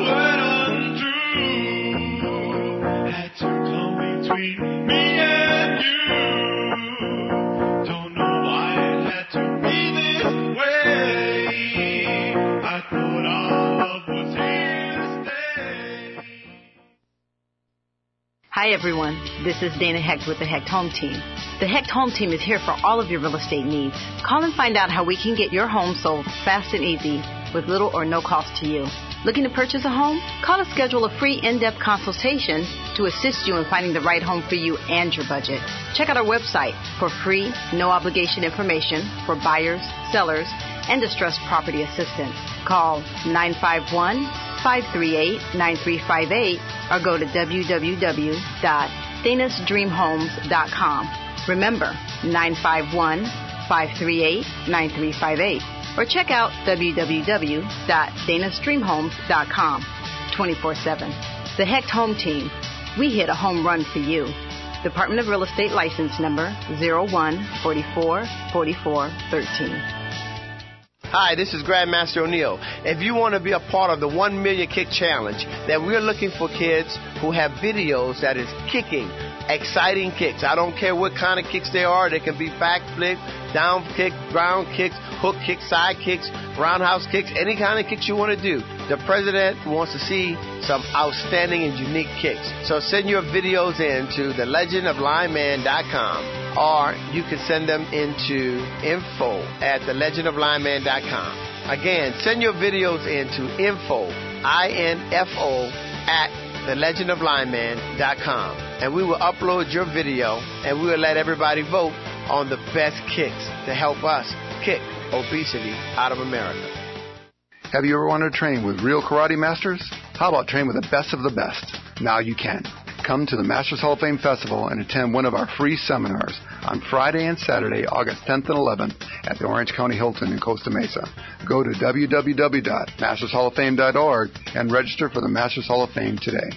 Hi everyone, this is Dana Hecht with the Hecht Home Team. The Hecht Home Team is here for all of your real estate needs. Call and find out how we can get your home sold fast and easy with little or no cost to you. Looking to purchase a home? Call to schedule a free in-depth consultation to assist you in finding the right home for you and your budget. Check out our website for free, no obligation information for buyers, sellers, and distressed property assistance. Call nine five one, five three eight, nine three five eight or go to w w w dot danas dream homes dot com. Remember, nine five one, five three eight, nine three five eight or check out w w w dot danas dream homes dot com twenty-four seven. The Hecht Home Team. We hit a home run for you. Department of Real Estate License Number zero one four four four four one three. Hi, this is Grandmaster O'Neill. If you want to be a part of the one million Kick Challenge, then we're looking for kids who have videos that is kicking, exciting kicks. I don't care what kind of kicks they are. They can be back flip, down kick, ground kicks, hook kicks, side kicks, roundhouse kicks, any kind of kicks you want to do. The president wants to see some outstanding and unique kicks. So send your videos in to the legend of lineman dot com or you can send them into info at the legend of lineman dot com. Again, send your videos into info, I N F O, at the legend of lineman dot com. And we will upload your video and we will let everybody vote on the best kicks to help us kick obesity out of America. Have you ever wanted to train with real karate masters? How about train with the best of the best? Now you can. Come to the Masters Hall of Fame Festival and attend one of our free seminars on Friday and Saturday, August tenth and eleventh at the Orange County Hilton in Costa Mesa. Go to w w w dot masters hall of fame dot org and register for the Masters Hall of Fame today.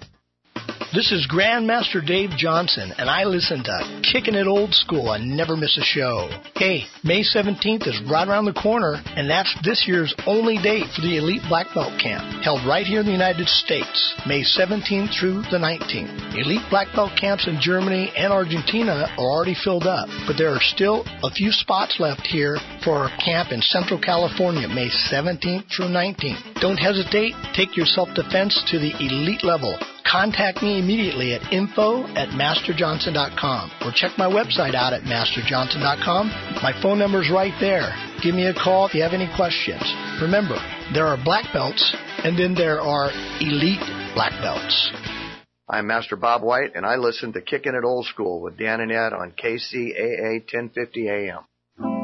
This is Grandmaster Dave Johnson, and I listen to Kicking It Old School. I never miss a show. Hey, May seventeenth is right around the corner, and that's this year's only date for the Elite Black Belt Camp, held right here in the United States, May seventeenth through the nineteenth. Elite Black Belt camps in Germany and Argentina are already filled up, but there are still a few spots left here for a camp in Central California, May seventeenth through nineteenth. Don't hesitate. Take your self-defense to the elite level. Contact me immediately at info at master johnson dot com or check my website out at master johnson dot com. My phone number is right there. Give me a call if you have any questions. Remember, there are black belts and then there are elite black belts. I'm Master Bob White, and I listen to Kicking It Old School with Dan and Ed on K C A A ten fifty A M.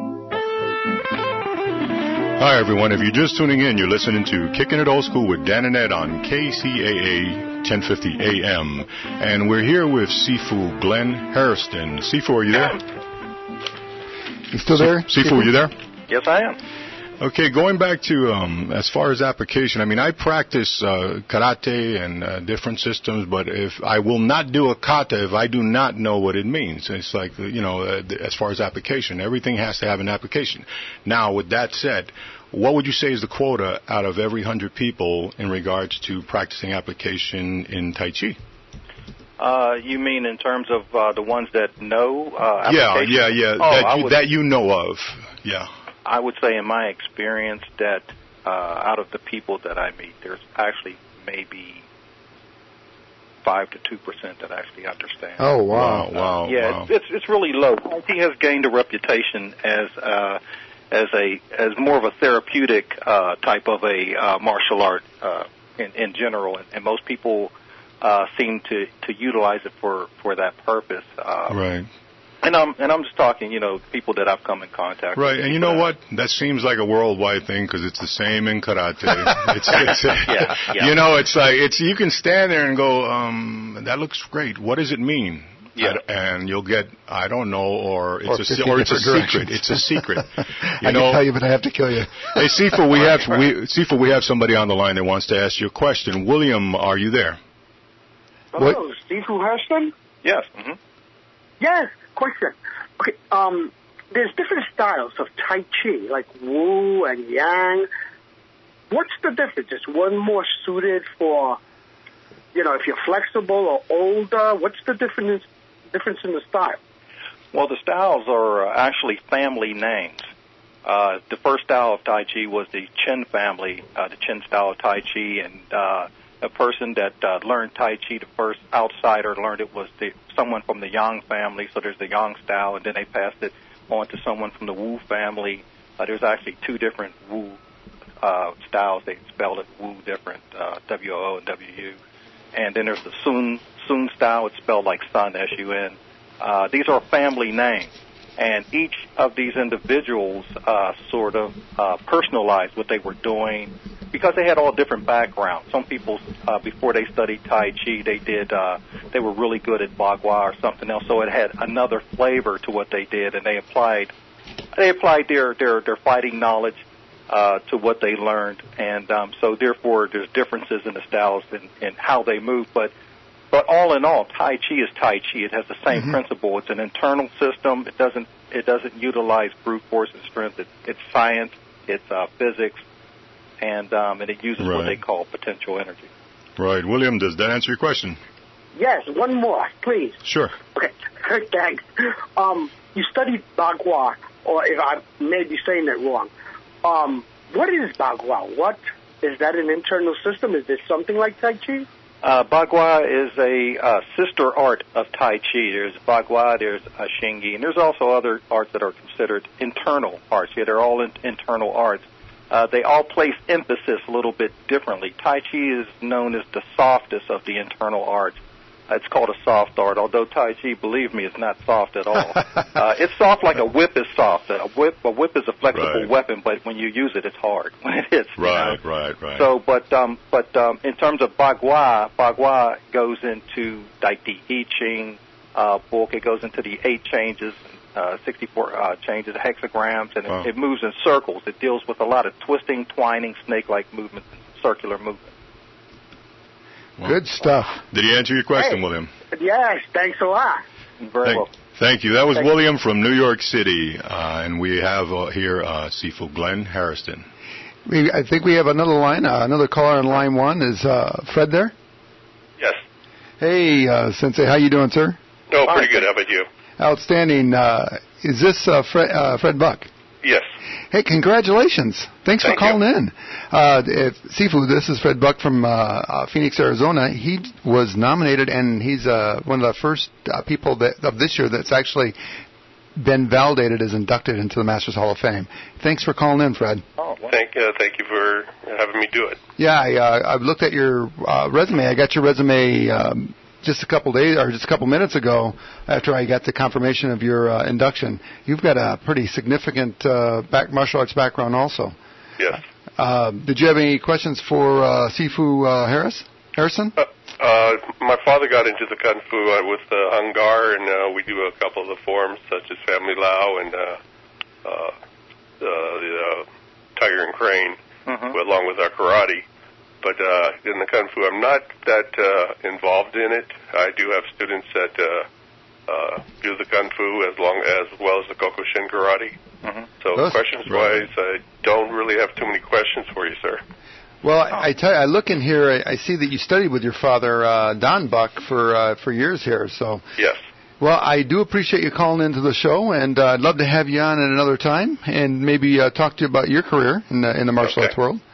Hi, everyone. If you're just tuning in, you're listening to Kicking It Old School with Dan and Ed on K C A A ten fifty A M. And we're here with Sifu Glenn Hairston. Sifu, are you there? You still there? Sifu, are you there? Yes, I am. Okay, going back to um, as far as application, I mean, I practice uh, karate and uh, different systems, but if I will not do a kata if I do not know what it means. It's like, you know, uh, as far as application, everything has to have an application. Now, with that said, what would you say is the quota out of every hundred people in regards to practicing application in Tai Chi? Uh, you mean in terms of uh, the ones that know uh, Yeah, application? yeah, yeah, Oh, that, I you, would, that you know of, yeah. I would say in my experience that uh, out of the people that I meet, there's actually maybe five to two percent that actually understand. Oh wow, wow, uh, yeah, wow. It's, it's it's really low. He has gained a reputation as uh, as a as more of a therapeutic uh, type of a uh, martial art uh, in, in general, and, and most people uh, seem to, to utilize it for, for that purpose. Uh, right. And I'm and I'm just talking, you know, people that I've come in contact with. Right, and you know what? That seems like a worldwide thing because it's the same in karate. It's, it's yeah, yeah. You know, it's like it's you can stand there and go, um, that looks great. What does it mean? Yeah. And you'll get, I don't know, or it's or a or it's a secret. It's a secret. You I know, can tell you, but I have to kill you. Hey, Sifu, we have we Sifu, we have somebody on the line that wants to ask you a question. William, are you there? Hello, what? Sifu Hairston? Yes. Mm-hmm. Yes. Question. Okay, um, there's different styles of Tai Chi, like Wu and Yang. What's the difference? Is one more suited for, you know, if you're flexible or older? What's the difference difference in the style? Well, the styles are uh, actually family names. Uh, the first style of Tai Chi was the Chen family, uh, the Chen style of Tai Chi, and uh, a person that uh, learned Tai Chi, the first outsider learned it was the, someone from the Yang family, so there's the Yang style, and then they passed it on to someone from the Wu family. Uh, there's actually two different Wu uh, styles. They spelled it Wu different, uh, W O O and W U. And then there's the Sun, Sun style. It's spelled like sun, S U N. Uh, these are family names. And each of these individuals uh, sort of uh, personalized what they were doing because they had all different backgrounds. Some people, uh, before they studied Tai Chi, they did uh, they were really good at Bagua or something else, so it had another flavor to what they did, and they applied they applied their their, their fighting knowledge uh, to what they learned, and um, so therefore there's differences in the styles and, and how they move, but. But all in all, Tai Chi is Tai Chi. It has the same mm-hmm. principle. It's an internal system. It doesn't it doesn't utilize brute force and strength. It, it's science. It's uh, physics, and um, and it uses right. what they call potential energy. Right, William. Does that answer your question? Yes. One more, please. Sure. Okay. Thanks. Um, you studied Bagua, or if I may be saying it wrong. Um, what is Bagua? What is that? An internal system? Is this something like Tai Chi? Uh, Bagua is a uh, sister art of Tai Chi. There's Bagua, there's uh, Shingi, and there's also other arts that are considered internal arts. Yeah, they're all in- internal arts. Uh, they all place emphasis a little bit differently. Tai Chi is known as the softest of the internal arts. Uh, it's called a soft art, although Tai Chi, believe me, is not soft at all. uh, it's soft like a whip is soft. A whip, a whip is a flexible right. weapon, but when you use it, it's hard when it hits. Right, you know? right, right. So, but um, but um, in terms of Bagua, Bagua goes into like the I Ching uh, book. It goes into the eight changes, uh, sixty-four uh, changes, hexagrams, and wow. it, it moves in circles. It deals with a lot of twisting, twining, snake-like movements, and circular movements. Well, good stuff. Did he answer your question, hey, William? Yes, thanks a lot. Very thank, well. Thank you. That was thank William you. from New York City, uh, and we have uh, here uh, Sifu Glenn Hairston. We, I think we have another line, uh, another caller on line one. Is uh, Fred there? Yes. Hey, uh, Sensei, how you doing, sir? Oh, pretty good. How about you? Outstanding. Uh, is this uh, Fred, uh, Fred Buck? Yes. Hey, congratulations. Thanks Thank for calling you. in. Uh, if, Sifu, this is Fred Buck from uh, uh, Phoenix, Arizona. He was nominated, and he's uh, one of the first uh, people that, of this year that's actually been validated as inducted into the Masters Hall of Fame. Thanks for calling in, Fred. Oh, well. Thank, uh, thank you for having me do it. Yeah, I, uh, I've looked at your uh, resume. I got your resume um, just a couple days or just a couple minutes ago after I got the confirmation of your uh, induction. You've got a pretty significant uh, back martial arts background also. Yes. Uh, did you have any questions for uh, Sifu uh, Harris? Harrison? Uh, uh, my father got into the Kung Fu uh, with uh, Hung Gar, and uh, we do a couple of the forms, such as Family Lao and uh, uh, the uh, Tiger and Crane, mm-hmm. along with our karate. But uh, in the Kung Fu, I'm not that uh, involved in it. I do have students that uh, uh, do the Kung Fu as long as well as the Gokushin karate. Mm-hmm. So Those, questions-wise, right. I don't really have too many questions for you, sir. Well, I, I tell you, I look in here. I, I see that you studied with your father, uh, Don Buck, for uh, for years here. So yes. Well, I do appreciate you calling into the show, and uh, I'd love to have you on at another time, and maybe uh, talk to you about your career in the in the martial okay. arts world.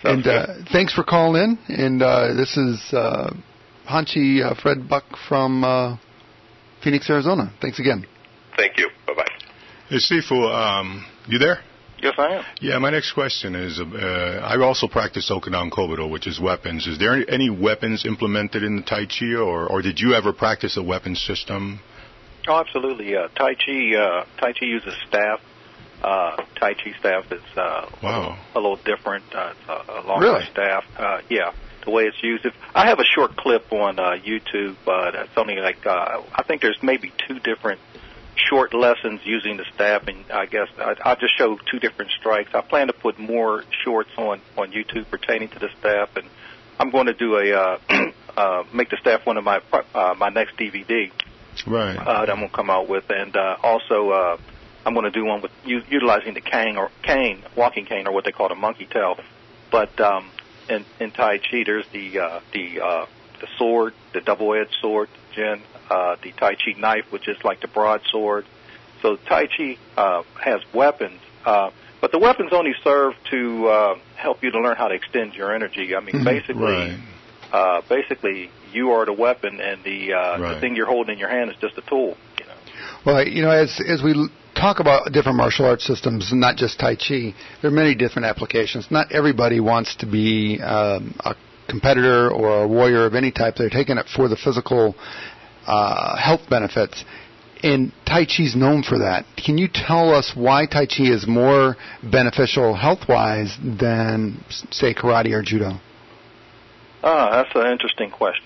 And uh, thanks for calling in. And uh, this is uh, Hanchi uh, Fred Buck from uh, Phoenix, Arizona. Thanks again. Thank you. Bye-bye. Hey, Sifu, um, you there? Yes, I am. Yeah, my next question is, uh, I also practice Okudan Kobudo, which is weapons. Is there any weapons implemented in the Tai Chi, or, or did you ever practice a weapons system? Oh, absolutely. Uh, tai Chi uh, Tai Chi uses staff. Uh, tai Chi staff is uh, wow. a, little, a little different. Uh, it's a, a long really? staff. Uh, yeah, the way it's used. If, I have a short clip on uh, YouTube, but it's only like, uh, I think there's maybe two different short lessons using the staff, and I guess I, I'll just show two different strikes. I plan to put more shorts on, on YouTube pertaining to the staff, and I'm going to do a uh, uh, make the staff one of my uh, my next D V D. Right. Uh, that I'm going to come out with, and uh, also uh, I'm going to do one with u- utilizing the cane or cane, walking cane, or what they call a monkey tail. But um, in, in Tai Chi, there's the uh, the uh, the sword, the double-edged sword, Jin. Uh, the Tai Chi knife, which is like the broadsword. So Tai Chi uh, has weapons, uh, but the weapons only serve to uh, help you to learn how to extend your energy. I mean, Mm-hmm. basically, Right. uh, basically, you are the weapon, and the uh, Right. the thing you're holding in your hand is just a tool. You know. Well, you know, as as we l- talk about different martial arts systems, not just Tai Chi, there are many different applications. Not everybody wants to be um, a competitor or a warrior of any type. They're taking it for the physical uh, health benefits. And Tai Chi's known for that. Can you tell us why Tai Chi is more beneficial health-wise than, say, karate or judo? Ah, that's an interesting question.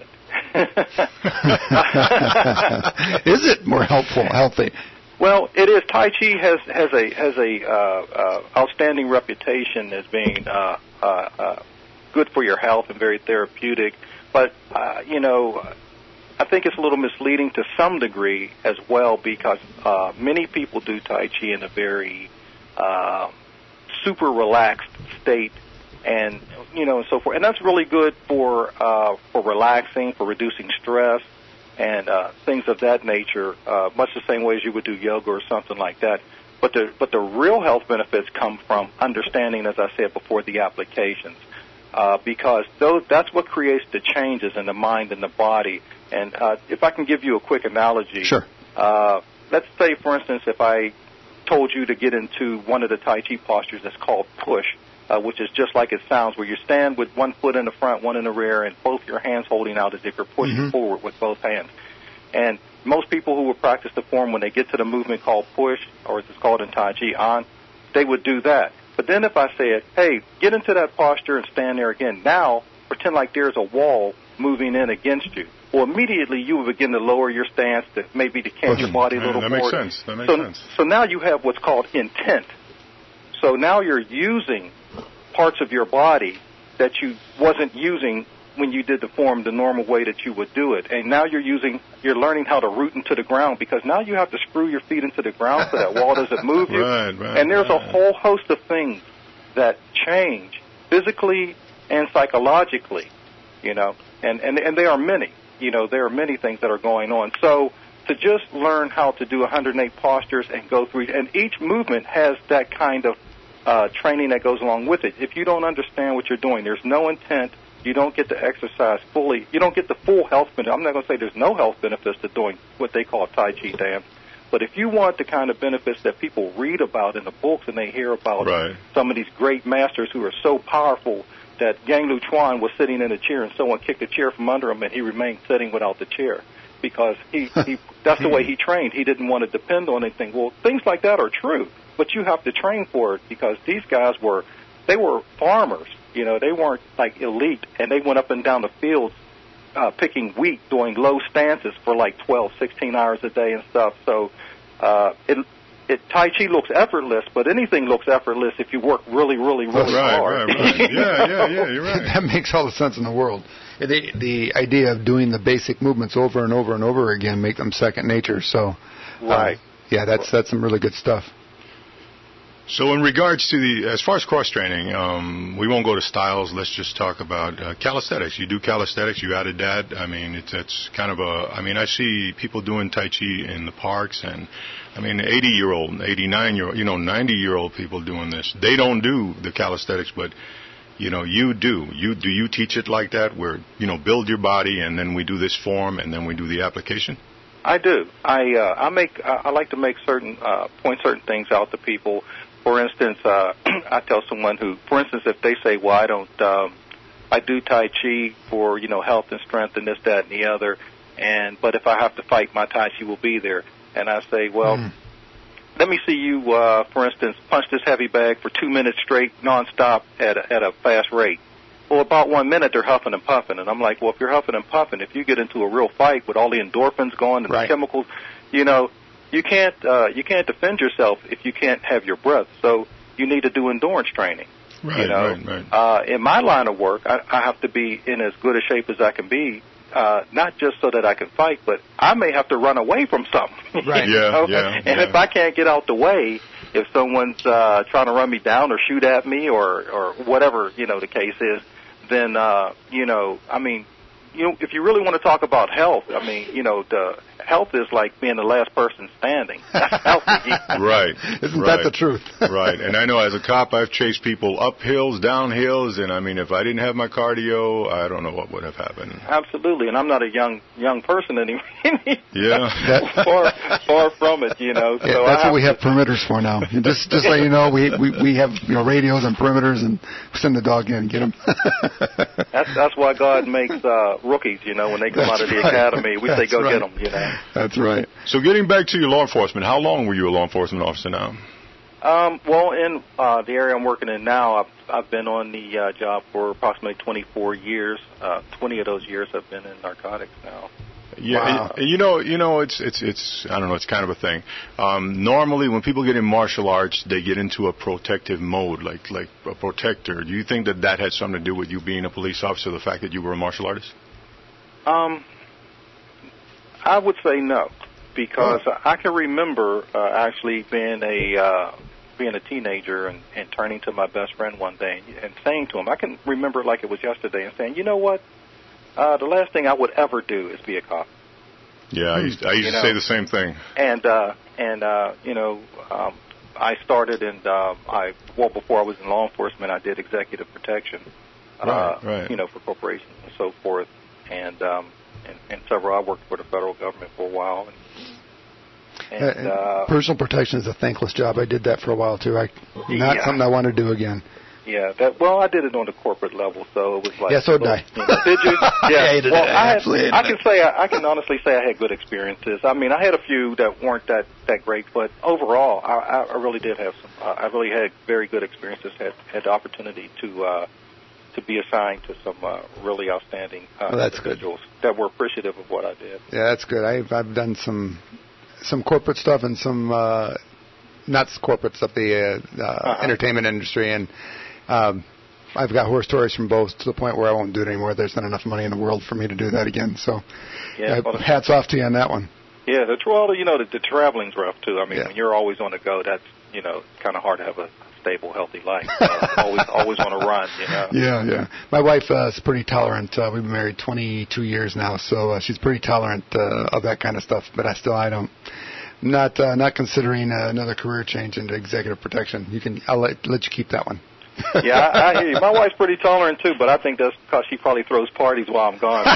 Is it more helpful, healthy? Well, it is. Tai Chi has has a has a uh, uh, outstanding reputation as being uh, uh, uh, good for your health and very therapeutic. But uh, you know, I think it's a little misleading to some degree as well, because uh, many people do Tai Chi in a very uh, super relaxed state, and you know, and so forth. And that's really good for uh, for relaxing, for reducing stress, and uh, things of that nature, uh, much the same way as you would do yoga or something like that. But the but the real health benefits come from understanding, as I said before, the applications, uh, because those that's what creates the changes in the mind and the body. And uh, if I can give you a quick analogy, sure. Uh, let's say, for instance, if I told you to get into one of the Tai Chi postures that's called push, uh, which is just like it sounds, where you stand with one foot in the front, one in the rear, and both your hands holding out as if you're pushing Mm-hmm. forward with both hands. And most people who would practice the form, when they get to the movement called push, or as it's called in Tai Chi, on, they would do that. But then if I said, hey, get into that posture and stand there again, now pretend like there's a wall moving in against you. Well, immediately you would begin to lower your stance, to maybe to catch your body a little that more. makes sense. That makes so, sense. so now you have what's called intent. So now you're using parts of your body that you wasn't using when you did the form the normal way that you would do it. And now you're using, you're learning how to root into the ground, because now you have to screw your feet into the ground so that wall doesn't move you. Right, right, and there's right. a whole host of things that change physically and psychologically, you know, and, and, and there are many, you know, there are many things that are going on. So to just learn how to do one hundred eight postures and go through, and each movement has that kind of uh, training that goes along with it. If you don't understand what you're doing, there's no intent, you don't get to exercise fully, you don't get the full health benefit. I'm not going to say there's no health benefits to doing what they call Tai Chi dance, but if you want the kind of benefits that people read about in the books and they hear about Right. some of these great masters who are so powerful that Yang Lu Chuan was sitting in a chair and someone kicked the chair from under him and he remained sitting without the chair, because he, he that's the way he trained. He didn't want to depend on anything. Well, things like that are true, but you have to train for it, because these guys were, they were farmers. You know, they weren't like elite, and they went up and down the fields uh, picking wheat, doing low stances for like twelve, sixteen hours a day and stuff. So uh, it, it Tai Chi looks effortless, but anything looks effortless if you work really, really, really right, hard. Right, right. Yeah, yeah, yeah, you're right. That makes all the sense in the world. The, the idea of doing the basic movements over and over and over again make them second nature. So, right. Uh, yeah, that's that's some really good stuff. So in regards to the, as far as cross-training, um, we won't go to styles. Let's just talk about uh, calisthenics. You do calisthenics. You added that. I mean, it's, it's kind of a, I mean, I see people doing Tai Chi in the parks, and, I mean, eighty-year-old, eighty-nine-year-old, you know, ninety-year-old people doing this. They don't do the calisthenics, but you know, you do. You do you teach it like that, where, you know, build your body, and then we do this form, and then we do the application? I do. I uh, I make I, I like to make certain uh, point certain things out to people. For instance, uh, I tell someone who, for instance, if they say, "Well, I don't, um, I do Tai Chi for, you know, health and strength and this, that, and the other," and but if I have to fight, my Tai Chi will be there. And I say, well, mm. let me see you, uh, for instance, punch this heavy bag for two minutes straight, nonstop at a, at a fast rate. Well, about one minute they're huffing and puffing, and I'm like, well, if you're huffing and puffing, if you get into a real fight with all the endorphins going and right. the chemicals, you know, you can't uh, you can't defend yourself if you can't have your breath. So you need to do endurance training. Right, you know? right, right. Uh, in my line of work, I, I have to be in as good a shape as I can be, uh, not just so that I can fight, but I may have to run away from something. Right. you Yeah, know? yeah. And yeah. if I can't get out the way, if someone's uh, trying to run me down or shoot at me or or whatever, you know, the case is, then, uh, you know, I mean, you know, if you really want to talk about health, I mean, you know, the health is like being the last person standing. That's healthy. Right. Isn't right. that the truth? Right. And I know as a cop, I've chased people up hills, down hills, and I mean, if I didn't have my cardio, I don't know what would have happened. Absolutely. And I'm not a young young person anymore. Yeah. far, far from it, you know. Yeah, so that's I what we have perimeters for now. Just just let you know, we, we, we have, you know, radios and perimeters, and send the dog in and get him. that's that's why God makes uh, rookies, you know, when they come That's out of the right. academy. We That's say, go right. get them, you know. That's right. So getting back to your law enforcement, how long were you a law enforcement officer now? Um, well, in uh, the area I'm working in now, I've, I've been on the uh, job for approximately twenty-four years. Uh, twenty of those years I've been in narcotics now. Yeah, Wow. and, and you know, you know, it's it's it's I don't know, it's kind of a thing. Um, normally, when people get in martial arts, they get into a protective mode, like like a protector. Do you think that that had something to do with you being a police officer, the fact that you were a martial artist? Um, I would say no, because Oh. I can remember uh, actually being a uh, being a teenager and, and turning to my best friend one day and, and saying to him, I can remember it like it was yesterday, and saying, you know what, uh, the last thing I would ever do is be a cop. Yeah, I used, I used You to know, say the same thing. And uh, and uh, you know, um, I started and uh, I well before I was in law enforcement, I did executive protection, Right, uh, right. you know, for corporations and so forth, and um, and, and several. I worked for the federal government for a while. And, and, Uh, uh, personal protection is a thankless job. I did that for a while too. I not Yeah. something I want to do again. yeah, that well, I did it on the corporate level, so it was like Yeah, so did I. you know, did you? Yeah, I hated well, it. I I, had, absolutely I hated can say I, I can honestly say I had good experiences. I mean, I had a few that weren't that that great, but overall, I, I really did have some. Uh, I really had very good experiences. Had had the opportunity to uh, to be assigned to some uh, really outstanding uh, Well, that's good. individuals that were appreciative of what I did. Yeah, that's good. I've I've done some some corporate stuff and some uh, not corporate stuff, the uh, uh, Uh-huh. entertainment industry, and um, I've got horror stories from both to the point where I won't do it anymore. There's not enough money in the world for me to do that again. So, Yeah, uh, well, hats off to you on that one. Yeah, the well, you know, the, the traveling's rough too. I mean, Yeah. when you're always on the go, that's you know, kind of hard to have a stable, healthy life. Uh, always, always want to run. You know. Yeah, yeah. My wife uh, is pretty tolerant. Uh, we've been married twenty-two years now, so uh, she's pretty tolerant uh, of that kind of stuff. But I still, I don't. Not uh, not considering uh, another career change into executive protection. You can, I'll let, let you keep that one. Yeah, I, I hear you. My wife's pretty tolerant too, but I think that's because she probably throws parties while I'm gone.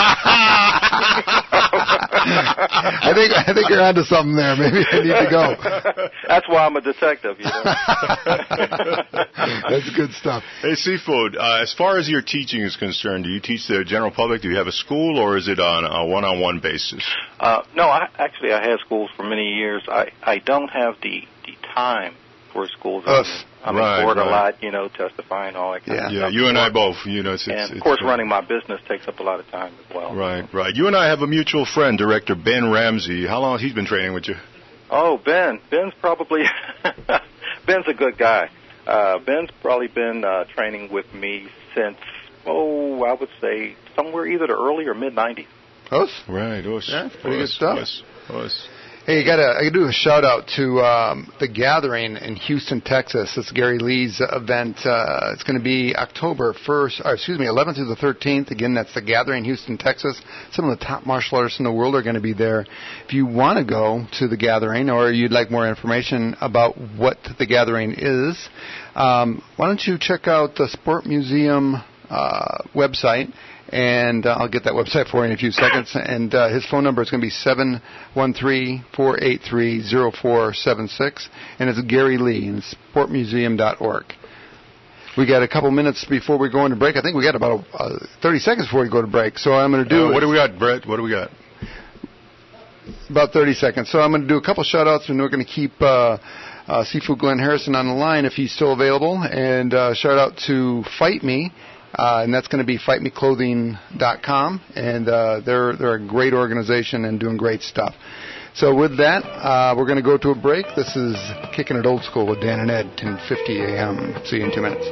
I think I think you're onto something there. Maybe I need to go. That's why I'm a detective, you know. That's good stuff. Hey, Seafood, uh, as far as your teaching is concerned, do you teach the general public? Do you have a school, or is it on a one-on-one basis? Uh, no, I actually I had schools for many years. I I don't have the the time for schools. Ugh. I'm Right, in court right. a lot, you know, testifying all that kind Yeah, of yeah. stuff. You and I both. You know, it's, it's, And of it's, course, uh, running my business takes up a lot of time as well. Right, right. You and I have a mutual friend, Director Ben Ramsey. How long has he been training with you? Oh, Ben. Ben's probably Ben's a good guy. Uh, Ben's probably been uh, training with me since, oh, I would say somewhere either the early or mid nineties. Us? Right, us. Yeah, pretty good us, stuff. Us, us. Hey, you gotta, I gotta do a shout out to um, the Gathering in Houston, Texas. It's Gary Lee's event. Uh, it's going to be October first, or excuse me, eleventh through the thirteenth. Again, that's the Gathering, Houston, Texas. Some of the top martial artists in the world are going to be there. If you want to go to the Gathering, or you'd like more information about what the Gathering is, um, why don't you check out the Sport Museum uh, website? And uh, I'll get that website for you in a few seconds. And uh, his phone number is going to be seven one three, four eight three, zero four seven six. And it's Gary Lee, and sport museum dot org. We got a couple minutes before we go into break. I think we got about uh, thirty seconds before we go to break. So I'm going to do... Uh, what do we got, Brett? What do we got? About thirty seconds. So I'm going to do a couple shout-outs, and we're going to keep... Uh, uh, Seafood Glenn Harrison on the line if he's still available. And uh, shout-out to Fight Me. Uh, and that's going to be fight me clothing dot com, and uh, they're they're a great organization and doing great stuff. So with that, uh, we're going to go to a break. This is Kicking It Old School with Dan and Ed, ten fifty a.m. See you in two minutes.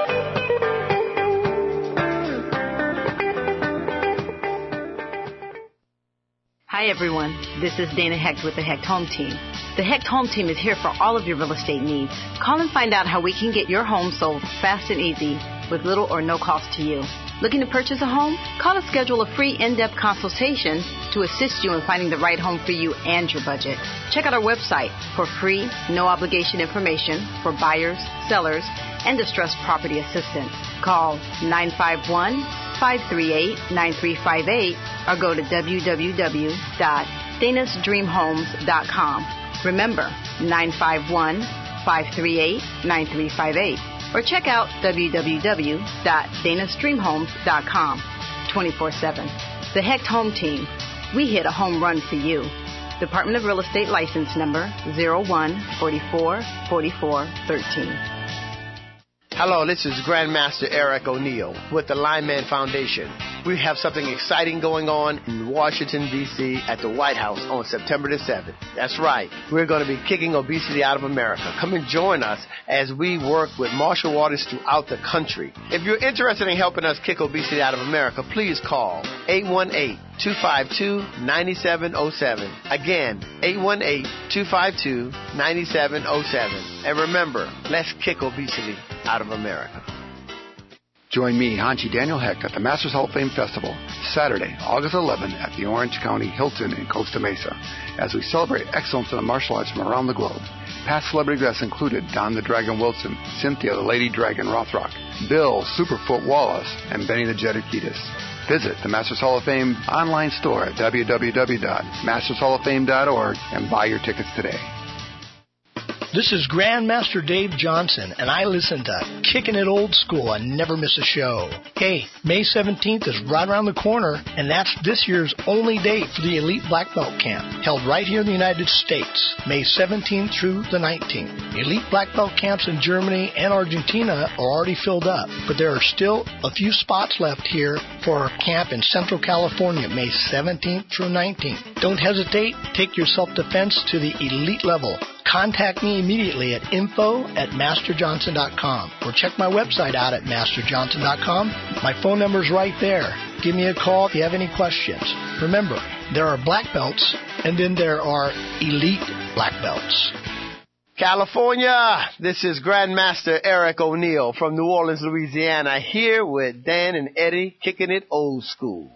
Hi everyone, this is Dana Hecht with the Hecht Home Team. The Hecht Home Team is here for all of your real estate needs. Call and find out how we can get your home sold fast and easy with little or no cost to you. Looking to purchase a home? Call to schedule a free in-depth consultation to assist you in finding the right home for you and your budget. Check out our website for free, no-obligation information for buyers, sellers, and distressed property assistance. Call nine five one, five three eight, nine three five eight or go to w w w dot danas dream homes dot com. Remember, nine five one, five three eight, nine three five eight. Or check out w w w dot danas dream homes dot com twenty-four seven. The Hecht Home Team. We hit a home run for you. Department of Real Estate License Number zero one four four four four one three. Hello, this is Grandmaster Eric O'Neill with the Lineman Foundation. We have something exciting going on in Washington, D C at the White House on September the seventh. That's right. We're going to be kicking obesity out of America. Come and join us as we work with martial artists throughout the country. If you're interested in helping us kick obesity out of America, please call eight one eight, two five two, nine seven zero seven. Again, eight one eight, two five two, nine seven zero seven. And remember, let's kick obesity out of America. Join me, Hanchi Daniel Hecht, at the Masters Hall of Fame Festival, Saturday, August eleventh, at the Orange County Hilton in Costa Mesa, as we celebrate excellence in the martial arts from around the globe. Past celebrity guests included Don the Dragon Wilson, Cynthia the Lady Dragon Rothrock, Bill Superfoot Wallace, and Benny the Jet Urquidez. Visit the Masters Hall of Fame online store at w w w dot masters hall of fame dot org and buy your tickets today. This is Grandmaster Dave Johnson, and I listen to Kicking It Old School and never miss a show. Hey, May seventeenth is right around the corner, and that's this year's only date for the Elite Black Belt Camp, held right here in the United States, May seventeenth through the nineteenth. Elite Black Belt camps in Germany and Argentina are already filled up, but there are still a few spots left here for our camp in Central California, May seventeenth through nineteenth. Don't hesitate. Take your self-defense to the elite level. Contact me immediately at info at master johnson dot com or check my website out at master johnson dot com. My phone number's right there. Give me a call if you have any questions. Remember, there are black belts and then there are elite black belts. California, this is Grandmaster Eric O'Neill from New Orleans, Louisiana, here with Dan and Eddie kicking it old school.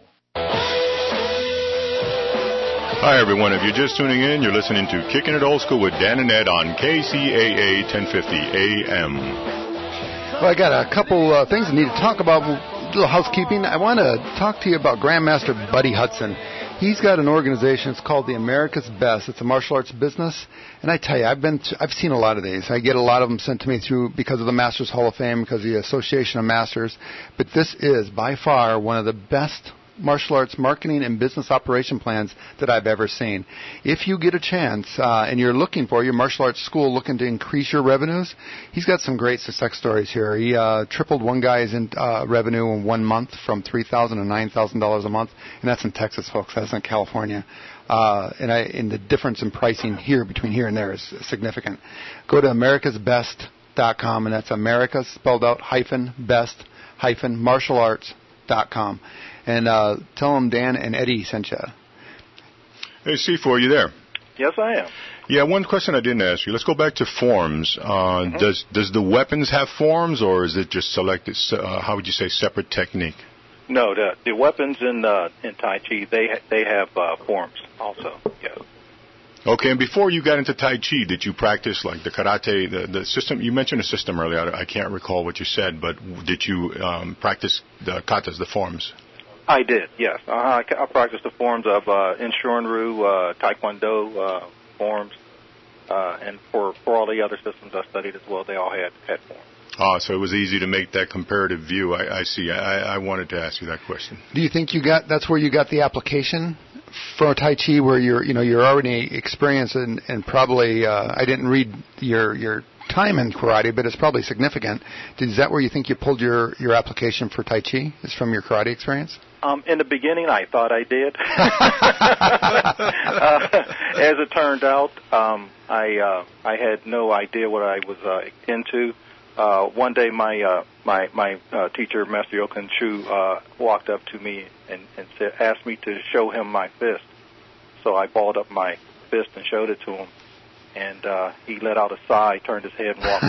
Hi, everyone. If you're just tuning in, you're listening to Kicking It Old School with Dan and Ed on K C A A ten fifty A M. Well, I got a couple uh, things I need to talk about. A little housekeeping. I want to talk to you about Grandmaster Buddy Hudson. He's got an organization. It's called the America's Best. It's a martial arts business. And I tell you, I've been, to, I've seen a lot of these. I get a lot of them sent to me through because of the Masters Hall of Fame, because of the Association of Masters. But this is by far one of the best martial arts marketing and business operation plans that I've ever seen. If you get a chance uh, and you're looking for your martial arts school looking to increase your revenues, he's got some great success stories here. He uh, tripled one guy's in, uh, revenue in one month from three thousand dollars to nine thousand dollars a month, and that's in Texas, folks. That's in California. Uh, and, I, and the difference in pricing here between here and there is significant. Go to americas best dot com, and that's America spelled out hyphen best hyphen martial arts dot com. And uh, tell them Dan and Eddie sent you. Hey, C four, you there? Yes, I am. Yeah, one question I didn't ask you. Let's go back to forms. Uh, mm-hmm. Does does the weapons have forms, or is it just selected? Uh, how would you say separate technique? No, the the weapons in uh, in Tai Chi they ha- they have uh, forms also. Yes. Okay, and before you got into Tai Chi, did you practice like the karate, the the system? You mentioned a system earlier. I, I can't recall what you said, but did you um, practice the katas, the forms? I did. Yes, uh-huh. I, I practiced the forms of uh, Inshuren-ryu, uh, Taekwondo uh, forms. Uh, and for, for all the other systems I studied as well, they all had, had forms. Ah, so it was easy to make that comparative view. I, I see. I, I wanted to ask you that question. Do you think you got that's where you got the application for Tai Chi, where you're you know you're already experienced and, and probably uh, I didn't read your your time in karate, but it's probably significant. Is that where you think you pulled your, your application for Tai Chi? Is from your karate experience? Um, in the beginning, I thought I did. uh, as it turned out, um, I uh, I had no idea what I was uh, into. Uh, one day, my uh, my my uh, teacher, Master Yokan Chu, uh, walked up to me and, and said, asked me to show him my fist. So I balled up my fist and showed it to him. And uh, he let out a sigh, turned his head, and walked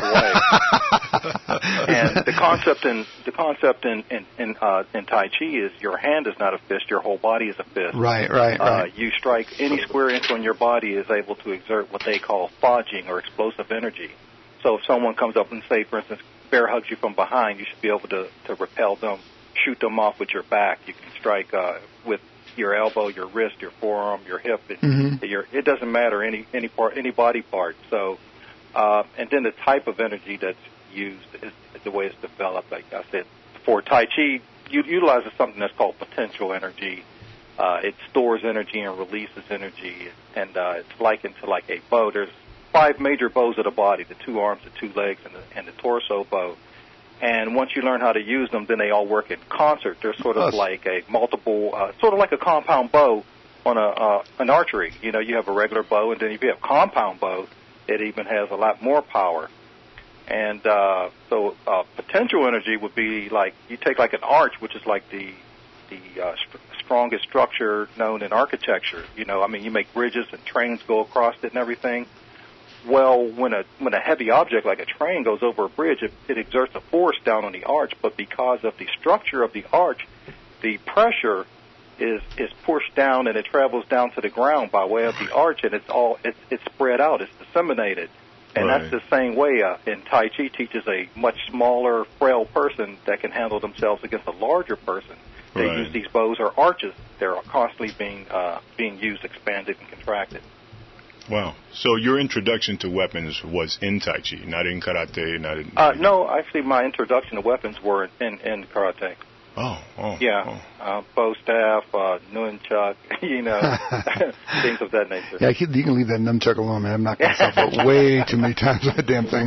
away. And the concept in the concept in in in, uh, in Tai Chi is your hand is not a fist, your whole body is a fist. Right, right, uh, right. You strike any square inch on your body is able to exert what they call fodging or explosive energy. So if someone comes up and say, for instance, bear hugs you from behind, you should be able to to repel them, shoot them off with your back. You can strike uh, with your elbow, your wrist, your forearm, your hip, and mm-hmm. your, it doesn't matter any any part, any body part. So, uh, and then the type of energy that's used is, is the way it's developed. Like I said, for Tai Chi, you utilize something that's called potential energy. Uh, it stores energy and releases energy, and uh, it's likened to like a bow. There's five major bows of the body: the two arms, the two legs, and the, and the torso bow. And once you learn how to use them, then they all work in concert. They're sort of like a multiple, uh, sort of like a compound bow on a uh, an archery. You know, you have a regular bow, and then if you have compound bow, it even has a lot more power. And uh, so uh, potential energy would be like you take like an arch, which is like the the uh, st- strongest structure known in architecture. You know, I mean, you make bridges and trains go across it and everything. Well, when a when a heavy object like a train goes over a bridge, it, it exerts a force down on the arch, but because of the structure of the arch, the pressure is is pushed down and it travels down to the ground by way of the arch, and it's all it's it's spread out, it's disseminated, and right. that's the same way uh, in Tai Chi teaches a much smaller, frail person that can handle themselves against a larger person. They Right. use these bows or arches; they're constantly being uh, being used, expanded, and contracted. Wow. So your introduction to weapons was in Tai Chi, not in karate, not in... Uh, no, actually, my introduction to weapons were in, in karate. Oh, oh. Yeah, oh. uh, bow staff, uh, nunchuck, you know, things of that nature. Yeah, you can leave that nunchuck alone, man. I'm knocking myself out way too many times with that damn thing.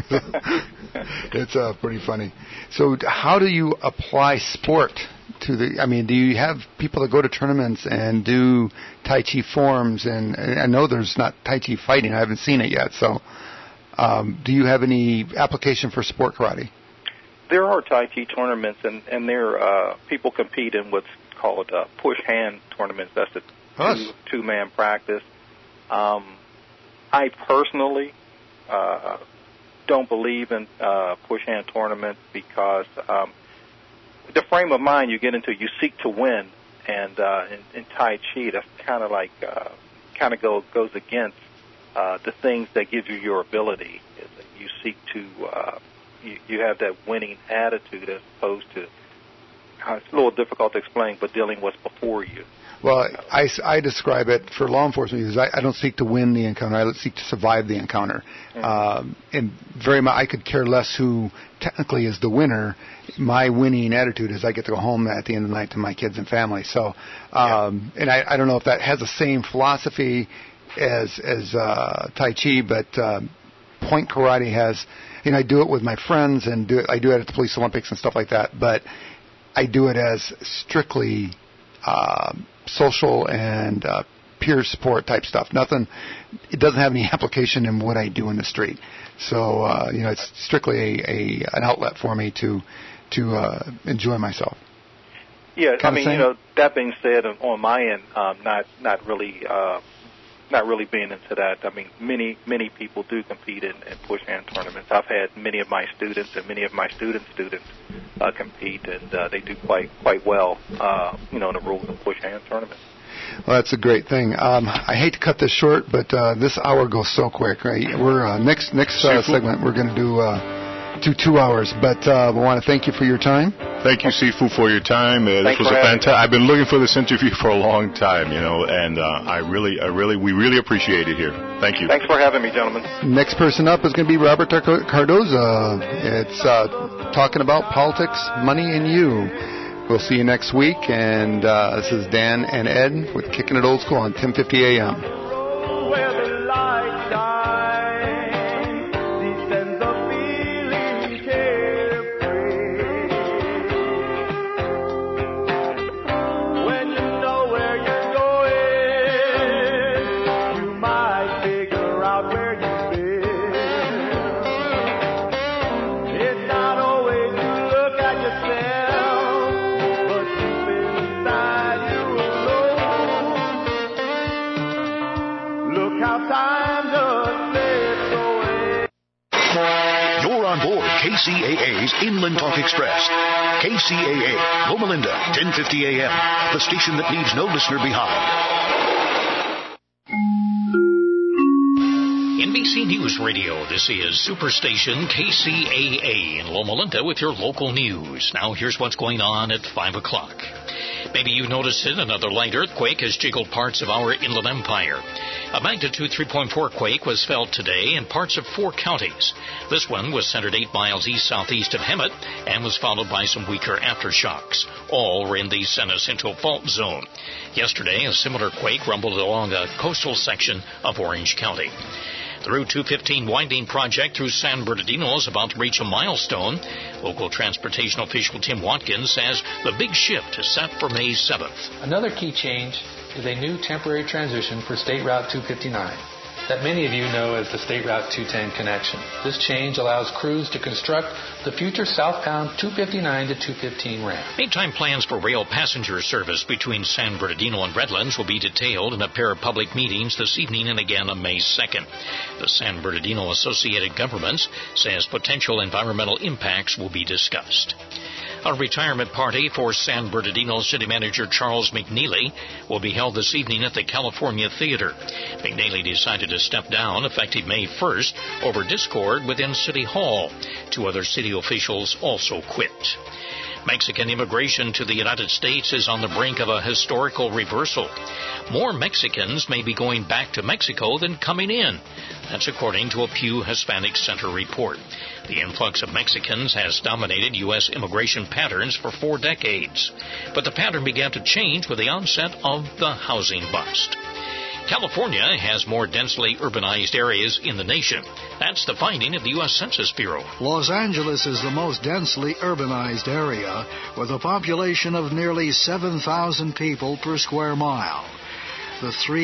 It's uh, pretty funny. So how do you apply sport to the, I mean, do you have people that go to tournaments and do Tai Chi forms? And, and I know there's not Tai Chi fighting. I haven't seen it yet. So um, do you have any application for sport karate? There are Tai Chi tournaments, and, and there uh, people compete in what's called uh, push hand tournaments. That's a two, two-man practice. Um, I personally uh, don't believe in uh, push hand tournaments because um, the frame of mind you get into, you seek to win, and uh, in, in Tai Chi, that's kind of like uh, kind of go, goes against uh, the things that give you your ability. You seek to uh, you, you have that winning attitude as opposed to uh, it's a little difficult to explain, but dealing with what's before you. Well, I, I describe it for law enforcement because I, I don't seek to win the encounter. I seek to survive the encounter. Mm-hmm. Um, and very much, I could care less who technically is the winner. My winning attitude is I get to go home at the end of the night to my kids and family. So, um, yeah. and I, I don't know if that has the same philosophy as as uh, Tai Chi, but um, point karate has. You know, I do it with my friends and do it. I do it at the Police Olympics and stuff like that. But I do it as strictly Uh, social and uh, peer support type stuff. Nothing. It doesn't have any application in what I do in the street. So uh, you know, it's strictly a, a an outlet for me to to uh, enjoy myself. Yeah, kind I mean, you know, that being said, on my end, um, not not really uh, not really being into that. I mean, many many people do compete in, in push hand tournaments. I've had many of my students and many of my students' students uh, compete, and uh, they do quite quite well, uh, you know, in the rules of push hand tournaments. Well, that's a great thing. Um, I hate to cut this short, but uh, this hour goes so quick. Right? We're uh, next next uh, segment. We're going to do. Uh, To two hours, but uh, we want to thank you for your time. Thank you, Sifu, for your time. Uh, this was a fantastic. I've been looking for this interview for a long time, you know, and uh, I really, I really, we really appreciate it here. Thank you. Thanks for having me, gentlemen. Next person up is going to be Robert Cardoza. It's uh, talking about politics, money, and you. We'll see you next week, and uh, this is Dan and Ed with Kicking It Old School on ten fifty A M. K C A A's Inland Talk Express. K C A A, Loma Linda, ten fifty A M, the station that leaves no listener behind. N B C News Radio, this is Superstation K C A A in Loma Linda with your local news. Now here's what's going on at five o'clock. Maybe you noticed it, another light earthquake has jiggled parts of our Inland Empire. A magnitude three point four quake was felt today in parts of four counties. This one was centered eight miles east-southeast of Hemet and was followed by some weaker aftershocks. All were in the San Jacinto fault zone. Yesterday, a similar quake rumbled along a coastal section of Orange County. The Route two fifteen winding project through San Bernardino is about to reach a milestone. Local transportation official Tim Watkins says the big shift is set for May seventh. Another key change is a new temporary transition for State Route two fifty-nine that many of you know as the State Route two ten connection. This change allows crews to construct the future southbound two fifty-nine to two fifteen ramp. Meantime, plans for rail passenger service between San Bernardino and Redlands will be detailed in a pair of public meetings this evening and again on May second. The San Bernardino Associated Governments says potential environmental impacts will be discussed. A retirement party for San Bernardino City Manager Charles McNeely will be held this evening at the California Theater. McNeely decided to step down effective May first over discord within City Hall. Two other city officials also quit. Mexican immigration to the United States is on the brink of a historical reversal. More Mexicans may be going back to Mexico than coming in. That's according to a Pew Hispanic Center report. The influx of Mexicans has dominated U S immigration patterns for four decades. But the pattern began to change with the onset of the housing bust. California has more densely urbanized areas in the nation. That's the finding of the U S Census Bureau. Los Angeles is the most densely urbanized area, with a population of nearly seven thousand people per square mile. The three